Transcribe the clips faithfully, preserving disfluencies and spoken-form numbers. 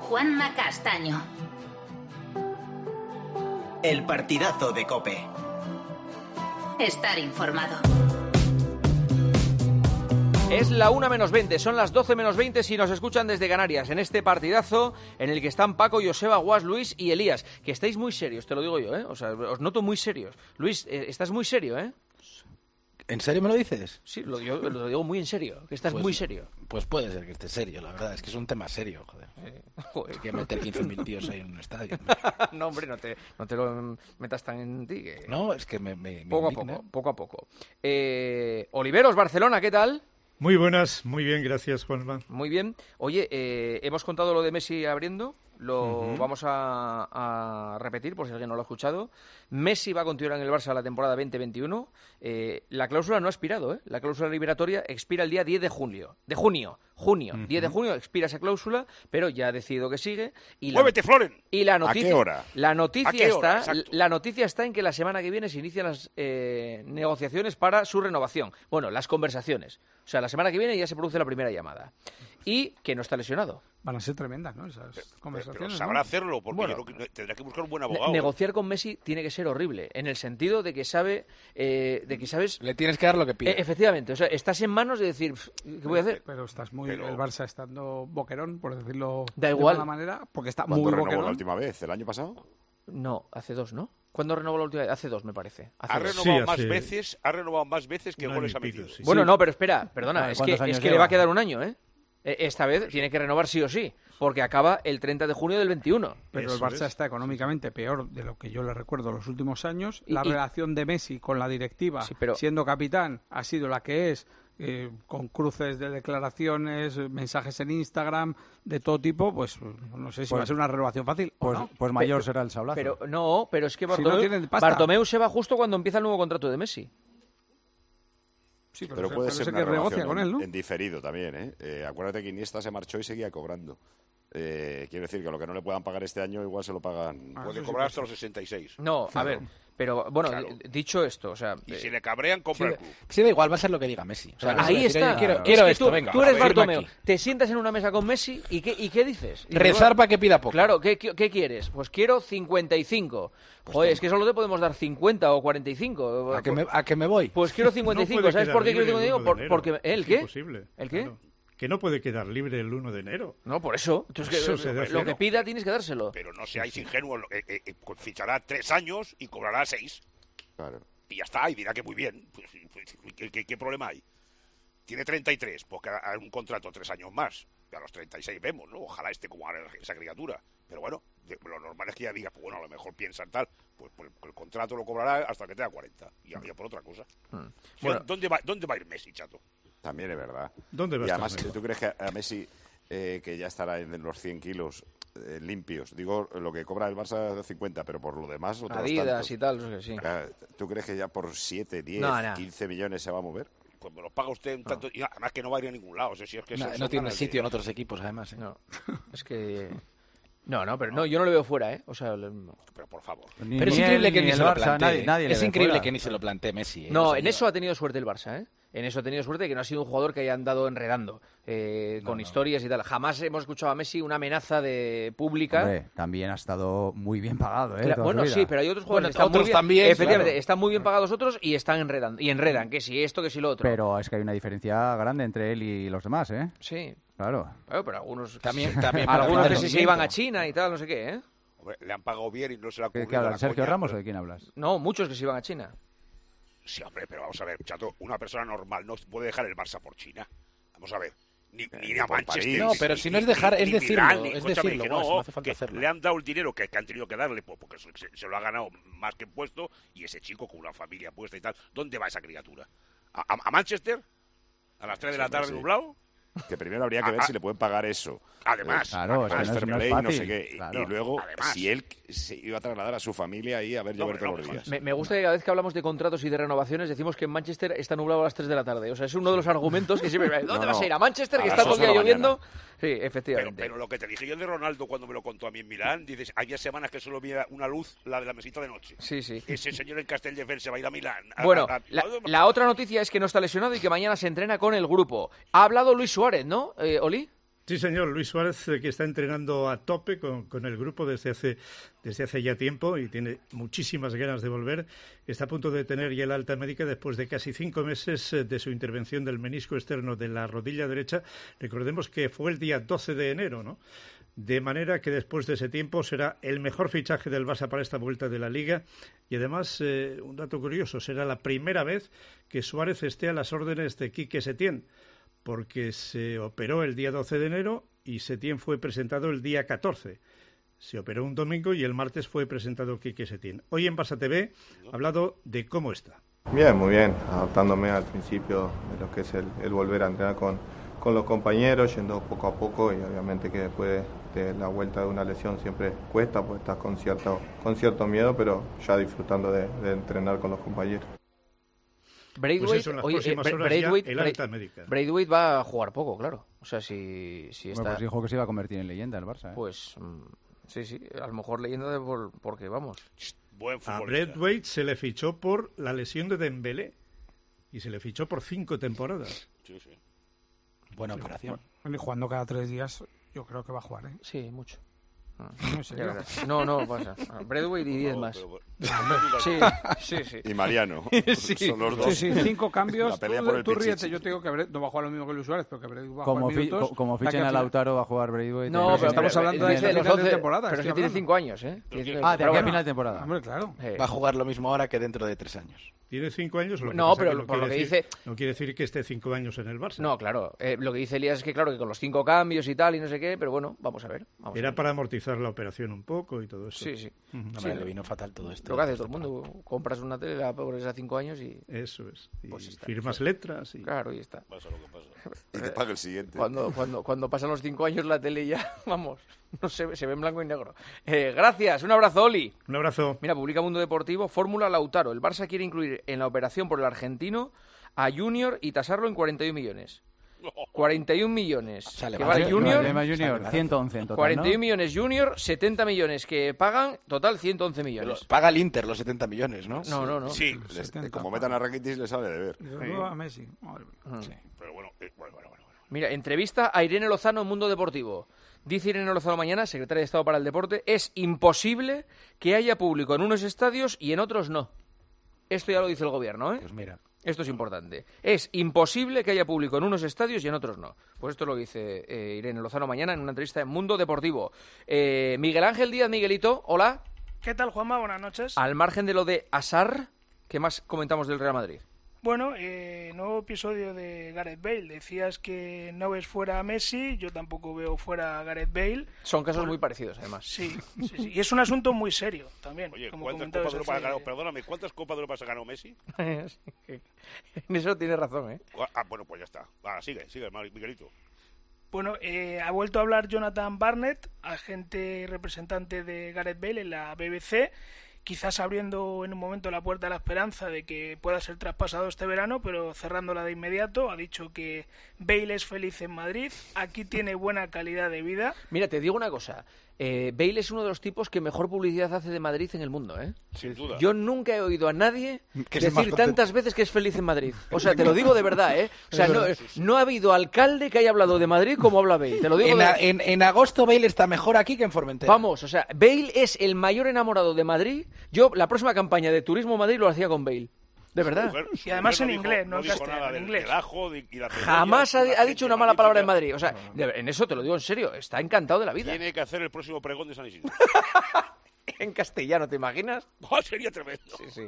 Juanma Castaño. El partidazo de COPE. Estar informado. Es la una menos veinte, son las doce menos veinte si nos escuchan desde Canarias, en este partidazo en el que están Paco, Joseba, Guas, Luis y Elías. Que estáis muy serios, te lo digo yo, ¿eh? O sea, os noto muy serios. Luis, eh, estás muy serio, ¿eh? ¿En serio me lo dices? Sí, lo, yo lo digo muy en serio, que estás pues, muy serio. Pues puede ser que esté serio, la verdad, es que es un tema serio, joder. Eh, joder. Hay que meter quince mil tíos ahí en un estadio. No, hombre, no te, no te lo metas tan en ti. Que... No, es que me... me, me poco indigna. a poco, poco a poco. Eh, Oliveros, Barcelona, ¿qué tal? Muy buenas, muy bien, gracias, Juanma. Muy bien. Oye, eh, hemos contado lo de Messi abriendo, lo Uh-huh. vamos a, a repetir por si alguien no lo ha escuchado. Messi va a continuar en el Barça la temporada veinte veintiuno. Eh, la cláusula no ha expirado, ¿eh? La cláusula liberatoria expira el día diez de junio. De junio, junio. Uh-huh. diez de junio expira esa cláusula, pero ya ha decidido que sigue. Y la, ¡Muévete, Floren! Y la noticia, ¿A qué hora? La ¿A noticia qué hora? está, Exacto. la noticia está en que la semana que viene se inician las eh, negociaciones para su renovación. Bueno, las conversaciones. O sea, la semana que viene ya se produce la primera llamada. Y que no está lesionado. Van a ser tremendas, ¿no? Esas Pero, conversaciones. pero sabrá ¿no? hacerlo, porque Bueno. yo creo que tendrá que buscar un buen Ne- abogado. negociar con Messi tiene que ser horrible, en el sentido de que sabe, eh, de que sabes, Le tienes que dar lo que pide. eh, efectivamente, o sea, estás en manos de decir, "Pf, ¿qué voy a hacer? Pero estás muy... Pero- El Barça estando boquerón, por decirlo Da de igual. alguna manera, porque está ¿Cuándo muy renovó boquerón. la última vez? ¿El año pasado? No, hace dos, ¿no? ¿Cuándo renovó la última vez? Hace dos, me parece. Hace Ha dos. renovado Sí, más hace- veces, ha renovado más veces que Un goles año ha y pico, metido. sí. Bueno, no, pero espera, perdona, Vale, es que, ¿cuántos años es que le lleva? va a quedar un año, ¿eh? Eh, Esta vez tiene que renovar sí o sí, porque acaba el treinta de junio del veintiuno. Pero el Eso Barça es. está económicamente peor de lo que yo le recuerdo los últimos años. Y- La y- relación de Messi con la directiva, Sí, pero- siendo capitán, ha sido la que es, eh, con cruces de declaraciones, eh, mensajes en Instagram, de todo tipo, pues no sé si Pues- va a ser una renovación fácil o Pues, no. pues mayor Pero- será el sablazo. Pero no, pero es que Si no Bartomeu, tienen pasta. Bartomeu se va justo cuando empieza el nuevo contrato de Messi. Sí, pero, Pero se- puede pero ser sé una que negocia renovación con él, ¿no? en diferido también, ¿eh? Eh, Acuérdate que Iniesta se marchó y seguía cobrando. Eh, quiero decir que lo que no le puedan pagar este año igual se lo pagan. Ah, Puede eso sí cobrar que hasta los sesenta y seis. No, a ver, pero bueno, Claro. d- dicho esto, o sea, Y eh, si le cabrean, compra Sí, el club. sí, da igual, va a ser lo que diga Messi. O sea, Claro. le ahí vas a decir, está. "Oye, quiero, Claro. quiero Es que esto, tú, venga. tú eres firma Bartomeu, aquí". te sientas en una mesa con Messi y ¿qué, y qué dices? Y dices, Rezar bueno, para que pida poco. Claro, ¿qué, qué, qué quieres? Pues quiero cincuenta y cinco. Joder, es que solo te podemos dar cincuenta o cuarenta y cinco. ¿A que me, a que me voy? Pues quiero cincuenta y cinco. No puede ¿Sabes quedar por qué quiero libre el cincuenta y cinco? uno de Por- enero. porque ¿el Es qué? imposible, ¿El qué? claro. Que no puede quedar libre el uno de enero. No, por eso. Entonces, Eso que- se debe lo hacer. que pida tienes que dárselo. Pero no seáis ingenuos. eh, eh, eh, fichará tres años y cobrará seis. Claro. Y ya está, y dirá que muy bien. Pues, pues, ¿qué, qué- qué problema hay? Tiene treinta y tres, pues que haga un contrato tres años más. Y a los treinta y seis vemos, ¿no? Ojalá esté como ahora esa criatura. Pero bueno, de- lo normal es que ya diga, pues bueno, a lo mejor piensan tal. Pues, pues, el contrato lo cobrará hasta que tenga cuarenta. Y ya, ya por otra cosa. Hmm. Bueno, ¿dónde, va, ¿Dónde va a ir Messi, chato? También es verdad. ¿Dónde va a Y estar además, mejor? ¿tú crees que a Messi, eh, que ya estará en los cien kilos eh, limpios, digo, lo que cobra el Barça de cincuenta, pero por lo demás, otros Adidas tantos, y tal, no sé, sí. eh, ¿tú crees que ya por siete, diez, No, no. quince millones se va a mover? Pues me lo paga usted un tanto. Y además que no va a ir a ningún lado. O sea, si es que No, eso no son tiene ganas de- sitio en otros equipos, además. ¿eh? No, es que... No, no, pero no, yo no le veo fuera, ¿eh? O sea, le- Pero por favor. Ni- Pero es ni increíble él, que ni ni el se lo Barça, plantee. nadie, nadie le es ve increíble fuera. que ni se lo plantee Messi. ¿eh? No, O sea, en eso ha tenido suerte el Barça, ¿eh? En eso ha tenido suerte de que no ha sido un jugador que haya andado enredando eh, con historias y tal. Jamás hemos escuchado a Messi una amenaza de pública. Hombre, también ha estado muy bien pagado, ¿eh? Cla- toda bueno, su vida. sí, pero hay otros jugadores Bueno, que están otros muy bien, también, efectivamente, claro. están muy bien pagados otros y están enredando. Y enredan, que si esto, que si lo otro. Pero es que hay una diferencia grande entre él y los demás, ¿eh? Sí, Claro. claro, pero algunos... También, también para algunos el que sí se rendimiento. iban a China y tal, no sé qué, ¿eh? Hombre, le han pagado bien y no se le ha ¿Qué, ocurrido qué hablas? la ¿Sergio coña, Ramos pero- o de quién hablas? No, muchos que se iban a China. Sí, hombre, pero vamos a ver, chato, una persona normal no puede dejar el Barça por China. Vamos a ver. Ni, ni a por Manchester. París. No, pero ni- si no es ni- dejar, ni es decirlo, Milán, ni- es escúchame, decirlo, que Guas, no, no hace falta que hacerlo. le han dado el dinero que, que han tenido que darle, pues porque se, se lo ha ganado más que puesto, y ese chico con una familia puesta y tal, ¿dónde va esa criatura? ¿A, a- a Manchester? ¿A las tres de la Sí, tarde sí. nublado? Que primero habría que ver Ah, si le pueden pagar eso. Además, Claro, es que Además, no es- no es Fermoley, no sé fácil, qué. Y- claro. Y luego, Además. si él se iba a trasladar a su familia ahí a ver No, llover no, todos los días. Me, me gusta que cada vez que hablamos de contratos y de renovaciones decimos que en Manchester está nublado a las tres de la tarde. O sea, es uno de los argumentos que siempre... ¿Dónde No, vas a no. ir? ¿A Manchester? A Que las está todo el ocho de día la lloviendo. Sí, Pero, efectivamente. pero lo que te dije yo de Ronaldo cuando me lo contó a mí en Milán, dices, había semanas que solo veía una luz, la de la mesita de noche. Sí, sí. Ese señor en Castelldefels se va a ir a Milán. A- Bueno, a- a- la, la otra noticia es que no está lesionado y que mañana se entrena con el grupo. Ha hablado Luis Suárez, ¿no, eh, Oli? Sí, señor. Luis Suárez, eh, que está entrenando a tope con, con el grupo desde hace, desde hace ya tiempo y tiene muchísimas ganas de volver. Está a punto de tener ya el alta médica después de casi cinco meses eh, de su intervención del menisco externo de la rodilla derecha. Recordemos que fue el día doce de enero, ¿no? De manera que después de ese tiempo será el mejor fichaje del Barça para esta vuelta de la Liga. Y además, eh, un dato curioso, será la primera vez que Suárez esté a las órdenes de Quique Setién, porque se operó el día doce de enero y Setién fue presentado el día catorce. Se operó un domingo y el martes fue presentado Quique Setién. Hoy en Barça T V ha hablado de cómo está. Bien, muy bien, adaptándome al principio de lo que es el, el volver a entrenar con, con los compañeros, yendo poco a poco, y obviamente que después de la vuelta de una lesión siempre cuesta, porque estás con cierto, con cierto miedo, pero ya disfrutando de, de entrenar con los compañeros. Braithwaite, pues eso, en las oye, próximas eh, horas Braithwaite, ya el alta médica. Braithwaite va a jugar poco, claro. O sea, si, si está... Bueno, pues dijo que se iba a convertir en leyenda el Barça, ¿eh? Pues mm, sí, sí, a lo mejor leyenda de por, porque vamos. Buen A futbolista. Braithwaite se le fichó por la lesión de Dembélé y se le fichó por cinco temporadas. Sí, sí. Buena operación. Bueno, y jugando cada tres días, yo creo que va a jugar, ¿eh? Sí, mucho. No, en serio. No, no, pasa. Braithwaite y diez No, más. pero- Sí, sí, sí. Y Mariano. Sí. Son los dos. Sí, sí, cinco cambios. La pelea tú por el tú ríete, Pichichi. yo te digo que Bre- no va a jugar lo mismo que Luis Suárez, pero que Braithwaite va a Como, jugar fi- minutos. co- como hasta que fichen al a final- Lautaro va a jugar Braithwaite. No, pero pero estamos hablando de- dice de los final de doce, temporada, Pero es estoy que tiene hablando. cinco años, ¿eh? Pero Tiene- que- Ah, de pero aquí a bueno. final de temporada. Hombre, claro. Eh, Va a jugar lo mismo ahora que dentro de tres años. Tiene cinco años. Lo que No, pasa pero que no por lo quiere que decir- dice- No quiere decir que esté cinco años en el Barça. No, claro. Eh, lo que dice Elías es que, claro, que con los cinco cambios y tal y no sé qué, pero bueno, vamos a ver. Vamos a Era ver. para amortizar la operación un poco y todo eso. Sí, sí. Ujú. Hombre, le vino fatal todo esto. Lo que hace todo el mundo. Compras una tele, la pones a cinco años y... Eso es. Y Pues está. firmas letras. Y... Claro, y está. Pasa lo que pasa. Y te paga el siguiente. Cuando, cuando, cuando pasan los cinco años la tele ya, vamos, no se, ve- se ve en blanco y negro. Eh, gracias, un abrazo, Oli. Un abrazo. Mira, publica Mundo Deportivo, Fórmula Lautaro. El Barça quiere incluir en la operación por el argentino a Junior y tasarlo en cuarenta y un millones. cuarenta y un millones O sea, le que va vale a- Junior, Lema Junior, ciento once en total, cuarenta y un ¿no? millones Junior, setenta millones que pagan, total ciento once Pero millones. paga el Inter los setenta millones, ¿no? No, no, no. Sí, Les- setenta. como metan a Rakitic les sale de ver. Y luego a Messi. Madre mía. Mm. pero bueno, eh, bueno, bueno, bueno. Mira, entrevista a Irene Lozano en Mundo Deportivo. Dice Irene Lozano mañana, secretaria de Estado para el Deporte, es imposible que haya público en unos estadios y en otros no. Esto ya lo dice el gobierno, ¿eh? Pues mira. Esto es importante. Es imposible que haya público en unos estadios y en otros no. Pues esto lo dice eh, Irene Lozano mañana en una entrevista en Mundo Deportivo. Eh, Miguel Ángel Díaz, Miguelito, hola. ¿Qué tal, Juanma? Buenas noches. Al margen de lo de Asar, ¿qué más comentamos del Real Madrid? Bueno, eh, nuevo episodio de Gareth Bale. Decías que no ves fuera a Messi, yo tampoco veo fuera a Gareth Bale. Son casos muy parecidos, además. Sí, sí, sí. Y es un asunto muy serio también. Oye, como ¿cuántas comentabas Copas de Europa ha hace- ganado? Perdóname, ¿cuántas Copas de Europa ha ganado Messi? En eso tiene razón, ¿eh? Ah, bueno, pues ya está. Ahora sigue, sigue, Miguelito. Bueno, eh, ha vuelto a hablar Jonathan Barnett, agente y representante de Gareth Bale en la B B C, quizás abriendo en un momento la puerta a la esperanza de que pueda ser traspasado este verano, pero cerrándola de inmediato. Ha dicho que Bale es feliz en Madrid, aquí tiene buena calidad de vida. Mira, te digo una cosa. Eh, Bale es uno de los tipos que mejor publicidad hace de Madrid en el mundo, ¿eh? Sin duda. Yo nunca he oído a nadie Que esté más decir contento. tantas veces que es feliz en Madrid. O sea, te lo digo de verdad, ¿eh? O sea, no, no ha habido alcalde que haya hablado de Madrid como habla Bale. Te lo digo En, de a- en, en agosto Bale está mejor aquí que en Formentera. Vamos, o sea, Bale es el mayor enamorado de Madrid. Yo, la próxima campaña de Turismo Madrid lo hacía con Bale. De verdad. Mujer- su Y además mujer en dijo- inglés, no no en dijo castellano, nada en del inglés. del ajo, de- y la cebolla, Jamás ha, la ha gente dicho una mala palabra en magnífica. Madrid. O sea, de- en eso te lo digo en serio. Está encantado de la vida. Tiene que hacer el próximo pregón de San Isidro. En castellano, ¿te imaginas? Oh, sería tremendo. Sí, sí.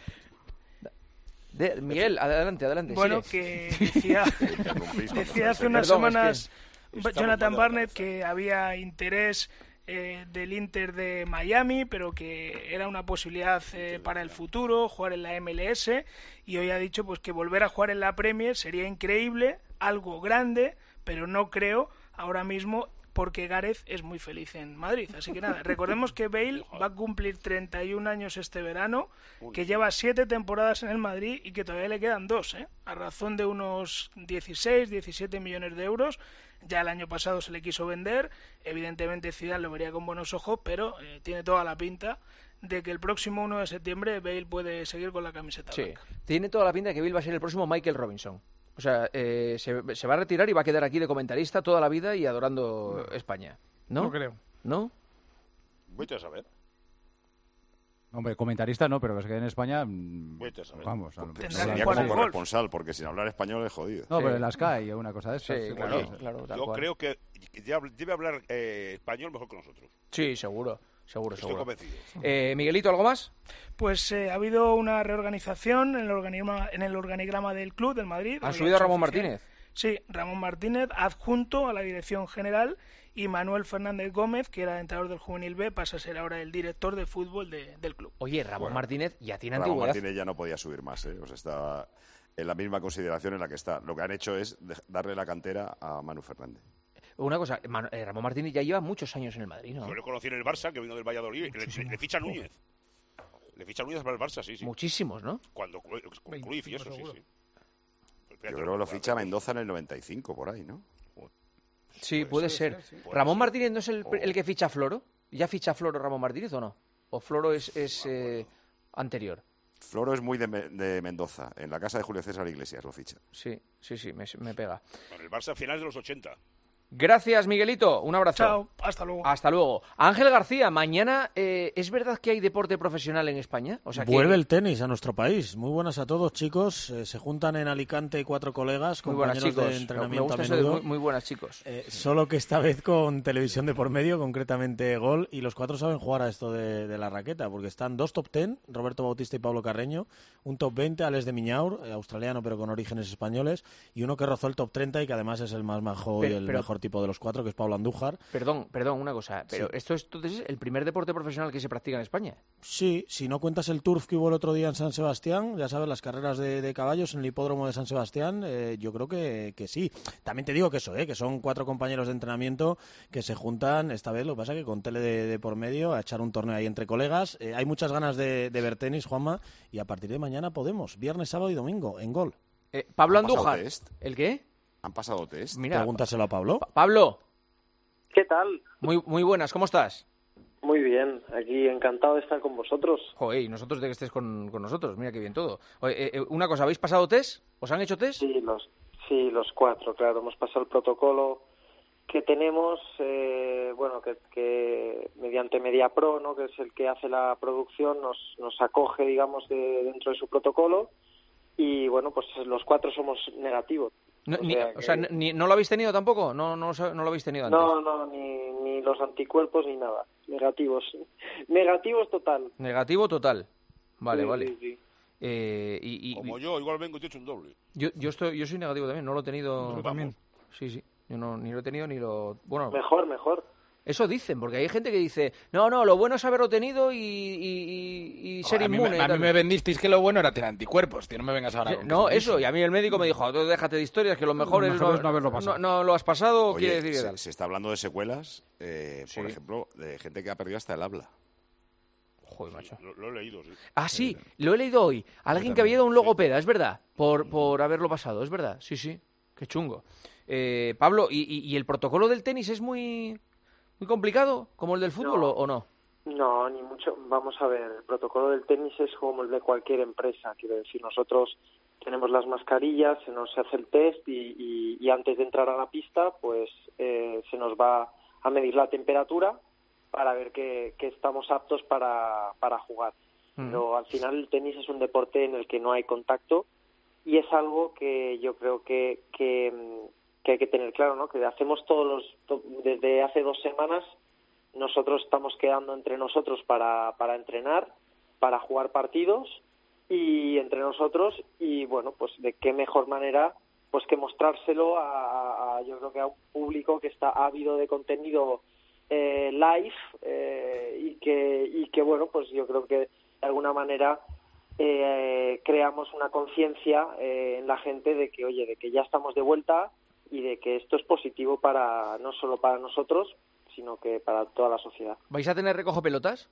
De- Miguel, adelante, adelante. Bueno, sigue. que decía, Interrumpís, decía hace cuando unas Perdón, es semanas que estamos Jonathan mal de la Barnett cabeza. que había interés eh, del Inter de Miami, pero que era una posibilidad eh, para el futuro, jugar en la M L S, y hoy ha dicho pues que volver a jugar en la Premier sería increíble, algo grande, pero no creo ahora mismo, porque Gareth es muy feliz en Madrid. Así que nada, recordemos que Bale va a cumplir treinta y un años este verano, que lleva siete temporadas en el Madrid y que todavía le quedan dos, ¿eh? A razón de unos dieciséis, diecisiete millones de euros. Ya el año pasado se le quiso vender, evidentemente Zidane lo vería con buenos ojos, pero eh, tiene toda la pinta de que el próximo uno de septiembre Bale puede seguir con la camiseta Sí, blanca. tiene toda la pinta de que Bill va a ser el próximo Michael Robinson. O sea, eh, se, se va a retirar y va a quedar aquí de comentarista toda la vida y adorando no. España. ¿No? No creo. ¿No? Voy a saber. Hombre, comentarista no, pero que se quede en España, vamos. Sería como corresponsal, porque sin hablar español es jodido. No, sí. Pero en la Sky o una cosa de esas. Sí, sí, claro, claro. claro, Yo cual. creo que debe hablar eh, español mejor que nosotros. Sí, seguro. Seguro, Estoy seguro. convencido. Eh, Miguelito, ¿algo más? Pues eh, ha habido una reorganización en el organigrama, en el organigrama del club del Madrid. ¿Han subido a Ramón oficial. Martínez? Sí, Ramón Martínez, adjunto a la dirección general, y Manuel Fernández Gómez, que era entrenador del Juvenil B, pasa a ser ahora el director de fútbol de, del club. Oye, Ramón bueno, Martínez ya tiene Ramón antigüedad. Martínez ya no podía subir más, ¿eh? O sea, está en la misma consideración en la que está. Lo que han hecho es darle la cantera a Manu Fernández. Una cosa, Man, eh, Ramón Martínez ya lleva muchos años en el Madrid, ¿no? Yo le conocí en el Barça, que vino del Valladolid, le, le, le ficha Núñez. Le ficha Núñez para el Barça, sí, sí. Muchísimos, ¿no? Cuando con Cruyff y eso, sí, sí. Yo creo que lo ficha Mendoza en el noventa y cinco, por ahí, ¿no? Sí, puede, puede ser. ser. Sí. ¿Ramón Martínez no es el, oh. el que ficha a Floro? ¿Ya ficha a Floro Ramón Martínez o no? ¿O Floro es, es eh, anterior? Floro es muy de, de Mendoza. En la casa de Julio César Iglesias lo ficha. Sí, sí, sí, me, me pega. Con el Barça a finales de los ochenta. Gracias, Miguelito. Un abrazo. Chao, hasta luego. Hasta luego. Ángel García, mañana, eh, ¿es verdad que hay deporte profesional en España? O sea, Vuelve que... el tenis a nuestro país. Muy buenas a todos, chicos. Eh, se juntan en Alicante cuatro colegas, muy compañeros buenas, de entrenamiento Me gusta a menudo. Muy, muy buenas, chicos. Eh, solo que esta vez con televisión de por medio, concretamente Gol, y los cuatro saben jugar a esto de, de la raqueta, porque están dos top ten, Roberto Bautista y Pablo Carreño, un top veinte, Alex de Miñaur, eh, australiano pero con orígenes españoles, y uno que rozó el top treinta y que además es el más majo pero, y el pero... mejor tipo de los cuatro, que es Pablo Andújar. Perdón, perdón, una cosa, pero sí. ¿Esto es entonces el primer deporte profesional que se practica en España? Sí, si no cuentas el turf que hubo el otro día en San Sebastián, ya sabes, las carreras de, de caballos en el hipódromo de San Sebastián, eh, yo creo que, que sí. También te digo que eso, eh, que son cuatro compañeros de entrenamiento que se juntan, esta vez lo que pasa es que con tele de, de por medio, a echar un torneo ahí entre colegas. Eh, hay muchas ganas de, de ver tenis, Juanma, y a partir de mañana podemos, viernes, sábado y domingo, en Gol. Eh, Pablo Andújar, ¿el qué? ¿Han pasado test? Mira, pregúntaselo a Pablo. Pa Pablo. ¿Qué tal? Muy, muy buenas, ¿cómo estás? Muy bien, aquí encantado de estar con vosotros. Joder, y nosotros de que estés con, con nosotros, mira qué bien todo. Oye, eh, una cosa, ¿habéis pasado test? ¿Os han hecho test? Sí, los, sí, los cuatro, claro, hemos pasado el protocolo que tenemos, eh, bueno, que, que mediante MediaPro, ¿no?, que es el que hace la producción, nos, nos acoge, digamos, de, dentro de su protocolo, y bueno, pues los cuatro somos negativos. No, o ni, sea, o sea que... ni, ¿no lo habéis tenido tampoco? ¿No, no, no lo habéis tenido antes? No, no, ni, ni los anticuerpos ni nada. Negativos. Negativos total. Negativo total. Vale, sí, vale. Sí, sí. Eh, y, y, Como yo, igual vengo y te he hecho un doble. Yo, yo, estoy, yo soy negativo también, no lo he tenido... Yo también. Sí, sí. Yo no, ni lo he tenido ni lo... Bueno, mejor, mejor. Eso dicen, porque hay gente que dice, no, no, lo bueno es haberlo tenido y, y, y ser a inmune. Mí me, a mí me vendisteis que lo bueno era tener anticuerpos, tío, no me vengas ahora sí, con no, eso, y a mí el médico me dijo, déjate de historias, que lo mejor, lo es, mejor no, es no haberlo pasado. No, no lo has pasado, Oye, quiere decir se, que tal. se está hablando de secuelas, eh, Sí. por ejemplo, de gente que ha perdido hasta el habla. Joder, macho. Lo, lo he leído, sí. Ah, sí, lo he leído hoy. Alguien que había ido a un logopeda, es verdad, por, por haberlo pasado, es verdad. Sí, sí, qué chungo. Eh, Pablo, ¿y, y, ¿y el protocolo del tenis es muy, muy complicado, como el del fútbol, No. o, o no? No, ni mucho. Vamos a ver, el protocolo del tenis es como el de cualquier empresa. Quiero decir, nosotros tenemos las mascarillas, se nos hace el test y, y, y antes de entrar a la pista, pues eh, se nos va a medir la temperatura para ver que, que estamos aptos para, para jugar. Mm. Pero al final el tenis es un deporte en el que no hay contacto y es algo que yo creo que, que, que hay que tener claro, ¿no? Que hacemos todos los, desde hace dos semanas nosotros estamos quedando entre nosotros para, para entrenar, para jugar partidos y entre nosotros y bueno, pues de qué mejor manera pues que mostrárselo a, a yo creo que a un público que está ávido de contenido eh, live eh, y que y que bueno, pues yo creo que de alguna manera eh, creamos una conciencia eh, en la gente de que oye, de que ya estamos de vuelta y de que esto es positivo para no solo para nosotros, sino que para toda la sociedad. ¿Vais a tener recoge pelotas?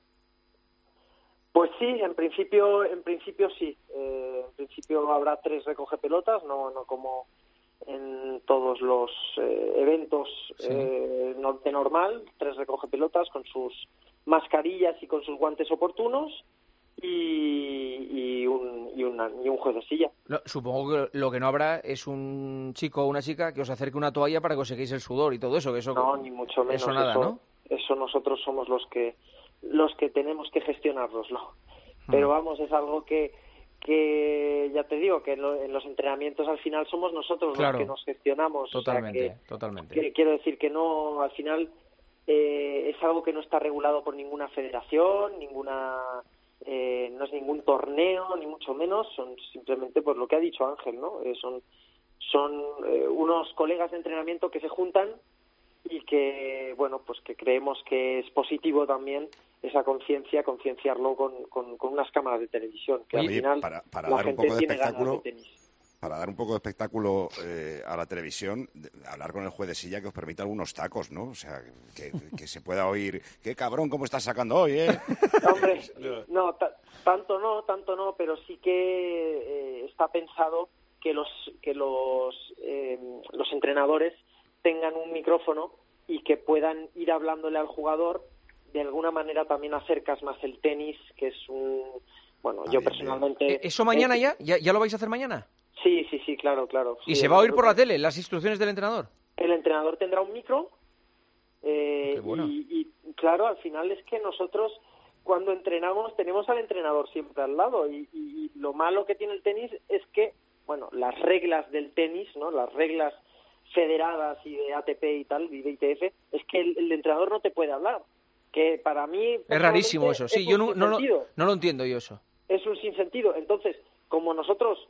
Pues sí, en principio, en principio sí. Eh, en principio habrá tres recoge pelotas, no, no como en todos los eh, eventos Sí. eh, no- de normal, tres recoge pelotas con sus mascarillas y con sus guantes oportunos. y, y, un, y, una, y un juez de silla. Lo, supongo que lo que no habrá es un chico o una chica que os acerque una toalla para que os sequéis el sudor y todo eso. Que eso no, ni mucho menos. Eso nada, eso, ¿no? Eso nosotros somos los que los que tenemos que gestionárnoslo. Pero vamos, es algo que, que ya te digo, que en, lo, en los entrenamientos al final somos nosotros claro. los que nos gestionamos. Totalmente, o sea que, totalmente. Que, quiero decir que no, al final eh, es algo que no está regulado por ninguna federación, ninguna eh, no es ningún torneo, ni mucho menos, son simplemente pues lo que ha dicho Ángel, ¿no? Eh, son son eh, unos colegas de entrenamiento que se juntan y que, bueno, pues que creemos que es positivo también esa conciencia, concienciarlo con, con, con unas cámaras de televisión, que Oye, al final para, para la dar un gente poco de tiene ganas espectáculo, de tenis. Para dar un poco de espectáculo eh, a la televisión, de, hablar con el juez de silla que os permita algunos tacos, ¿no? O sea, que, que se pueda oír, qué cabrón, cómo estás sacando hoy, ¿eh? Hombre, no, t- tanto no, tanto no, pero sí que eh, está pensado que los que los eh, los entrenadores tengan un micrófono y que puedan ir hablándole al jugador. De alguna manera también acercas más el tenis, que es un... Bueno, ah, yo bien, personalmente... Bien. ¿Eso mañana ya? ya? ¿Ya lo vais a hacer mañana? Sí, sí, sí, claro, claro. ¿Y sí, se va a oír por la tele las instrucciones del entrenador? El entrenador tendrá un micro eh, bueno. y, y, claro, al final es que nosotros cuando entrenamos tenemos al entrenador siempre al lado y, y, y lo malo que tiene el tenis es que, bueno, las reglas del tenis, ¿no? Las reglas federadas y de A T P y tal, y de I T F, es que el, el entrenador no te puede hablar. Que para mí... Es rarísimo eso, sí, yo no, no, lo, no lo entiendo yo eso. Es un sinsentido. Entonces, como nosotros,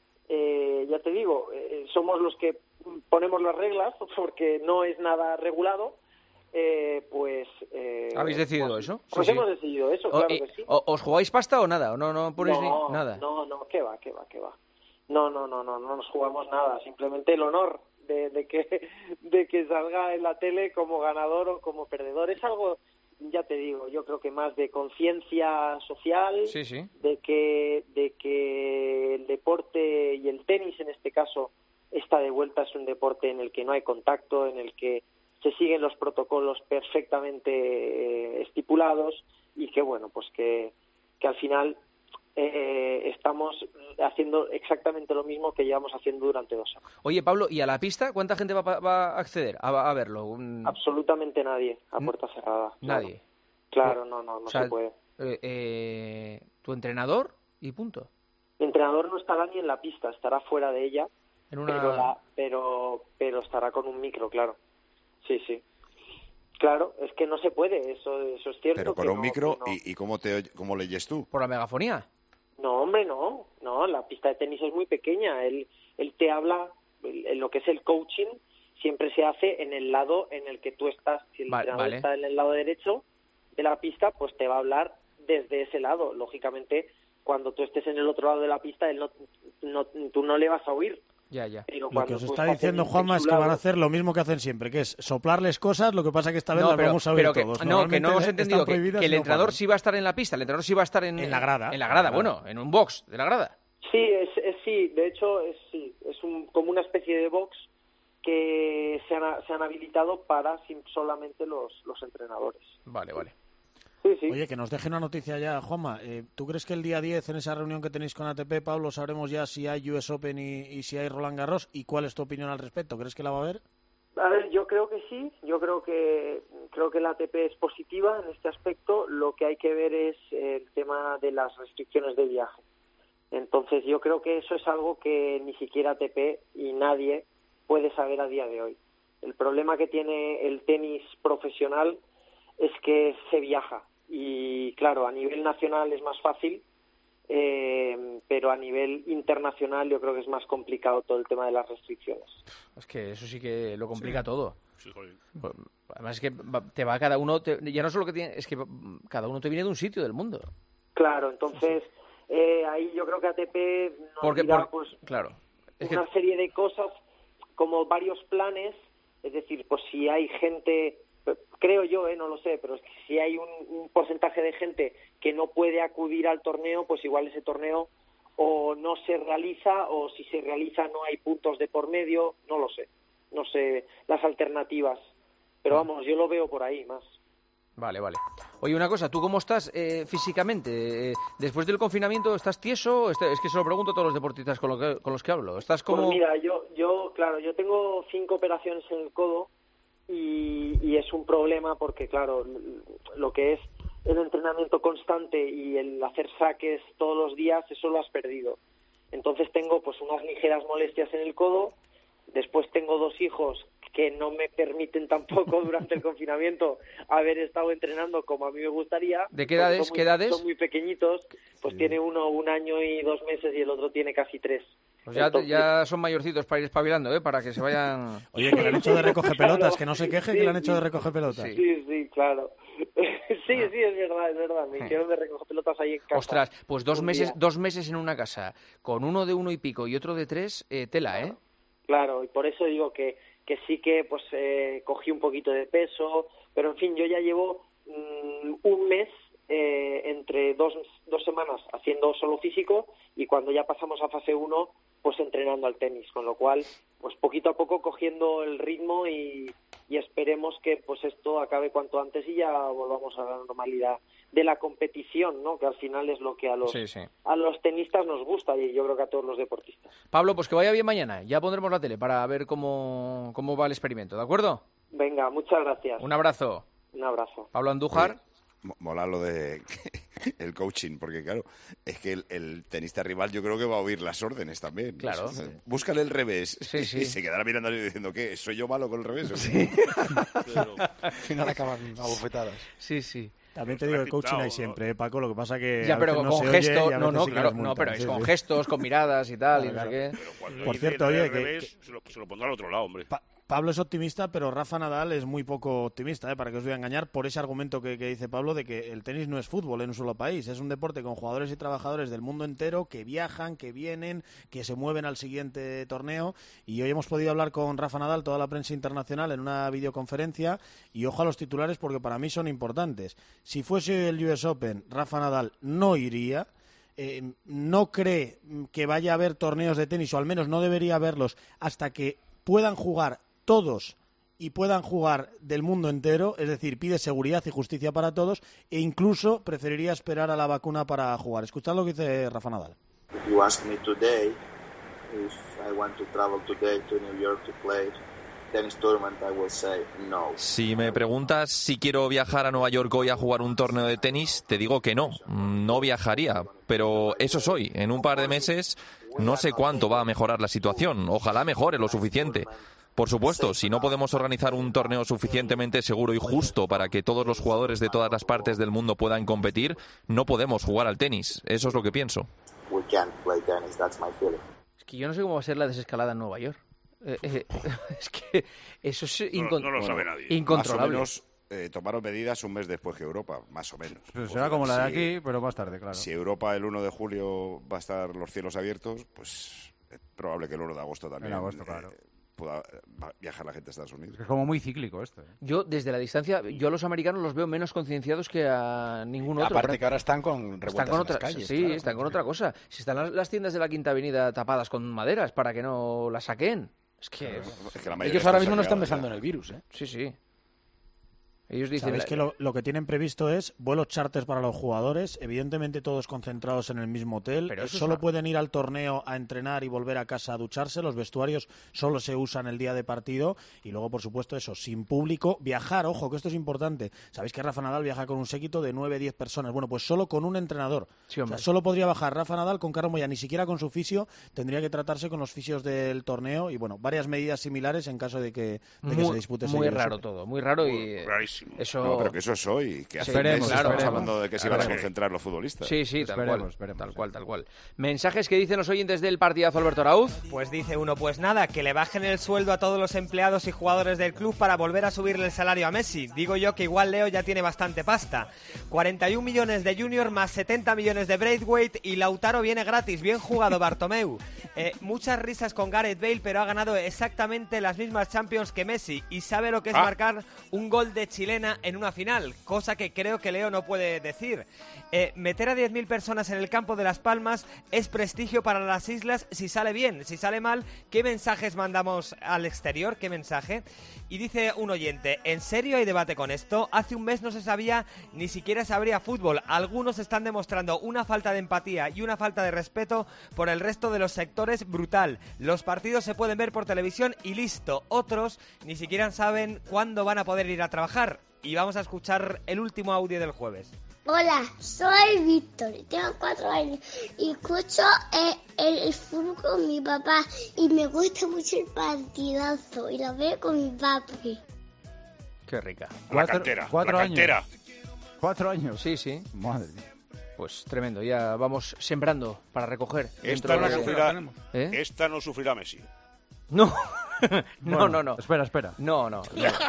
eh, ya te digo, eh, somos los que ponemos las reglas, porque no es nada regulado, eh, pues... Eh, ¿Habéis decidido pues, eso? Pues sí, hemos sí. decidido eso, o, claro eh, que sí. O, ¿Os jugáis pasta o nada? ¿O no, no ponéis no, ni nada? No, no, qué va, qué va, qué va. No, no, no, no, no nos jugamos nada. Simplemente el honor de, de que de que salga en la tele como ganador o como perdedor. Es algo, ya te digo, yo creo que más de conciencia social, sí, sí. de que de que el deporte y el tenis en este caso está de vuelta, es un deporte en el que no hay contacto, en el que se siguen los protocolos perfectamente eh, estipulados y que, bueno, pues que, que al final eh, estamos haciendo exactamente lo mismo que llevamos haciendo durante dos años. Oye, Pablo, ¿y a la pista cuánta gente va, va a acceder a, a verlo? Un... Absolutamente nadie, a puerta cerrada. Nadie. Claro, no, no, no o sea, se puede. Eh, eh, ¿Tu entrenador? Y punto. El entrenador no estará ni en la pista, estará fuera de ella, en una... pero, la, pero, pero estará con un micro, claro. Sí, sí. Claro, es que no se puede, eso, eso es cierto. Pero con que un no, micro, no. ¿y, y cómo, te, cómo leyes tú? ¿Por la megafonía? No, hombre, no. No, la pista de tenis es muy pequeña. Él, él te habla, en lo que es el coaching, siempre se hace en el lado en el que tú estás. Si el vale, entrenador vale. está en el lado derecho de la pista, pues te va a hablar desde ese lado. Lógicamente, cuando tú estés en el otro lado de la pista, él no, no, tú no le vas a oír. Ya, ya. Pero lo que os está estás diciendo Juanma es que van a hacer lo mismo que hacen siempre, que es soplarles cosas, lo que pasa que esta vez no, las pero, vamos a oír pero que, todos. No, que no hemos entendido que, que el entrenador sí sí va a estar en la pista, el entrenador sí va a estar en, en la grada. En la grada, bueno, en un box de la grada. Sí, es, es sí, de hecho es sí, es un, como una especie de box que se han, se han habilitado para sin, solamente los, los entrenadores. Vale, vale. Sí, sí. Oye, que nos deje una noticia ya, Juanma. Eh, ¿Tú crees que el día diez, en esa reunión que tenéis con A T P, Pablo, sabremos ya si hay U S Open y, y si hay Roland Garros? ¿Y cuál es tu opinión al respecto? ¿Crees que la va a haber? A ver, yo creo que sí. Yo creo que creo que la A T P es positiva en este aspecto. Lo que hay que ver es el tema de las restricciones de viaje. Entonces, yo creo que eso es algo que ni siquiera A T P y nadie puede saber a día de hoy. El problema que tiene el tenis profesional es que se viaja. Y claro, a nivel nacional es más fácil, eh, pero a nivel internacional yo creo que es más complicado todo el tema de las restricciones. Es que eso sí que lo complica sí. todo. Sí, joder. Además es que te va cada uno, te, ya no solo que tiene, es que cada uno te viene de un sitio del mundo. Claro, entonces eh, ahí yo creo que A T P nos Porque, dirá, por, pues, claro, es una que... serie de cosas, como varios planes, es decir, pues si hay gente... Creo yo, eh, no lo sé, pero si hay un, un porcentaje de gente que no puede acudir al torneo, pues igual ese torneo o no se realiza o si se realiza no hay puntos de por medio, no lo sé, no sé las alternativas, pero vamos, yo lo veo por ahí más. Vale, vale. Oye, una cosa, ¿tú cómo estás eh, físicamente? Eh, después del confinamiento, ¿estás tieso? Es que se lo pregunto a todos los deportistas con, lo que, con los que hablo. ¿Estás como...? Pues mira, yo, yo, claro, yo tengo cinco operaciones en el codo y, y es un problema porque, claro, lo que es el entrenamiento constante y el hacer saques todos los días, eso lo has perdido. Entonces tengo pues unas ligeras molestias en el codo, después tengo dos hijos que no me permiten tampoco durante el confinamiento haber estado entrenando como a mí me gustaría. ¿De qué edades? Son muy, ¿Qué edades? Son muy pequeñitos, pues sí. Tiene uno un año y dos meses y el otro tiene casi tres. Pues ya, Entonces... ya son mayorcitos para ir espabilando, ¿eh? Para que se vayan... Oye, que le han hecho de recoge pelotas, que no se queje, sí, que le han hecho de recoge pelotas. Sí, sí, sí, claro. sí, sí, es verdad, es verdad. Me hicieron de recoge pelotas ahí en casa. Ostras, pues dos meses, dos meses en una casa, con uno de uno y pico y otro de tres, eh, tela, ¿eh? Claro, y por eso digo que que sí que pues eh, cogí un poquito de peso, pero en fin, yo ya llevo mmm, un mes eh, entre dos, dos semanas haciendo solo físico y cuando ya pasamos a fase uno, pues entrenando al tenis, con lo cual, pues poquito a poco cogiendo el ritmo y, y esperemos que pues esto acabe cuanto antes y ya volvamos a la normalidad de la competición, ¿no? Que al final es lo que a los sí, sí. a los tenistas nos gusta y yo creo que a todos los deportistas. Pablo, pues que vaya bien mañana. Ya pondremos la tele para ver cómo, cómo va el experimento, ¿de acuerdo? Venga, muchas gracias. Un abrazo. Un abrazo. Pablo Andújar. Oye, mola lo de el coaching, porque claro, es que el, el tenista rival yo creo que va a oír las órdenes también. Claro. Sí. Búscale el revés. Sí, sí. Y se quedará mirando y diciendo, ¿qué? ¿Soy yo malo con el revés? Sí. Pero al final acaban a bofetadas. Sí, sí. También te digo, el coaching hay siempre, ¿eh, Paco? Lo que pasa que ya, pero no con se gestos, oye no, no, sí claro, no, pero es sí, con sí. gestos, con miradas y tal, claro, y no sé claro. qué. Pero Por cierto, oye, que, revés, que... Se, lo, se lo pondrá al otro lado, hombre. Pa Pablo es optimista, pero Rafa Nadal es muy poco optimista, ¿eh? Para que os voy a engañar, por ese argumento que, que dice Pablo de que el tenis no es fútbol en un solo país, es un deporte con jugadores y trabajadores del mundo entero que viajan, que vienen, que se mueven al siguiente torneo, y hoy hemos podido hablar con Rafa Nadal, toda la prensa internacional, en una videoconferencia, y ojo a los titulares porque para mí son importantes. Si fuese el U S Open, Rafa Nadal no iría. Eh, no cree que vaya a haber torneos de tenis, o al menos no debería haberlos, hasta que puedan jugar todos y puedan jugar del mundo entero, es decir, pide seguridad y justicia para todos, e incluso preferiría esperar a la vacuna para jugar. Escuchad lo que dice Rafa Nadal. If you ask me today if I want to travel today to New York to play tennis tournament, I will say no. Si me preguntas si quiero viajar a Nueva York hoy a jugar un torneo de tenis, te digo que no, no viajaría, pero eso soy, en un par de meses no sé cuánto va a mejorar la situación, ojalá mejore lo suficiente. Por supuesto, si no podemos organizar un torneo suficientemente seguro y justo para que todos los jugadores de todas las partes del mundo puedan competir, no podemos jugar al tenis, eso es lo que pienso. We can't play tennis, that's my feeling. Es que yo no sé cómo va a ser la desescalada en Nueva York. Eh, eh, es que eso es incon no, no lo sabe nadie. Incontrolable. Más o menos eh, tomaron medidas un mes después que Europa, más o menos. Pues será como la de aquí, pero más tarde, claro. Si Europa el uno de julio va a estar los cielos abiertos, pues es probable que el uno de agosto también. En agosto, claro. Eh, pueda viajar la gente a Estados Unidos. Es como muy cíclico esto. ¿eh? Yo, desde la distancia, yo a los americanos los veo menos concienciados que a ningún otro. Aparte que ahora están con revueltas están con en otra, las calles. Sí, claro, están con otra cosa. Si están las, las tiendas de la Quinta Avenida tapadas con maderas para que no las saquen. Es que, claro, es que la ellos ahora mismo no están pensando en el virus, ¿eh? Sí, sí. Ellos dicen... Sabéis que lo, lo que tienen previsto es vuelos charters para los jugadores, evidentemente todos concentrados en el mismo hotel, Pero eso solo es... pueden ir al torneo a entrenar y volver a casa a ducharse, los vestuarios solo se usan el día de partido y luego, por supuesto, eso, sin público, viajar, ojo, que esto es importante. Sabéis que Rafa Nadal viaja con un séquito de nueve a diez personas, bueno, pues solo con un entrenador. Sí, o sea, solo podría bajar Rafa Nadal con Carlos Moya, ni siquiera con su fisio, tendría que tratarse con los fisios del torneo y, bueno, varias medidas similares en caso de que, de muy, que se dispute ese Muy virus. raro todo, muy raro y... Muy rarísimo. Eso... No, pero que eso es hoy, que hace esperemos, meses claro, estamos esperemos. hablando de que se iban a concentrar los futbolistas. Sí, sí, tal esperemos, cual, esperemos, tal sí. cual, tal cual. Mensajes que dicen los oyentes del partidazo, Alberto Arauz. Pues dice uno, pues nada, que le bajen el sueldo a todos los empleados y jugadores del club para volver a subirle el salario a Messi. Digo yo que igual Leo ya tiene bastante pasta. cuarenta y un millones de Junior más setenta millones de Braithwaite y Lautaro viene gratis. Bien jugado, Bartomeu. Eh, muchas risas con Gareth Bale, pero ha ganado exactamente las mismas Champions que Messi y sabe lo que es Ah. marcar un gol de chilena chilena en una final, cosa que creo que Leo no puede decir. Eh, meter a diez mil personas en el campo de Las Palmas es prestigio para las islas si sale bien. Si sale mal, ¿qué mensajes mandamos al exterior? ¿Qué mensaje? Y dice un oyente, ¿en serio hay debate con esto? Hace un mes no se sabía, ni siquiera se abría fútbol. Algunos están demostrando una falta de empatía y una falta de respeto por el resto de los sectores brutal. Los partidos se pueden ver por televisión y listo. Otros ni siquiera saben cuándo van a poder ir a trabajar. Y vamos a escuchar el último audio del jueves. Hola, soy Víctor, tengo cuatro años y escucho eh, el, el fútbol con mi papá y me gusta mucho el partidazo y lo veo con mi papi. Qué rica. La cantera, cuatro la años. cantera. ¿Cuatro años? Sí, sí. Madre mía. Pues tremendo, ya vamos sembrando para recoger. Esta no, sufrirá, ¿Eh? esta no sufrirá Messi. No. no, Bueno, no, no. Espera, espera. No, no.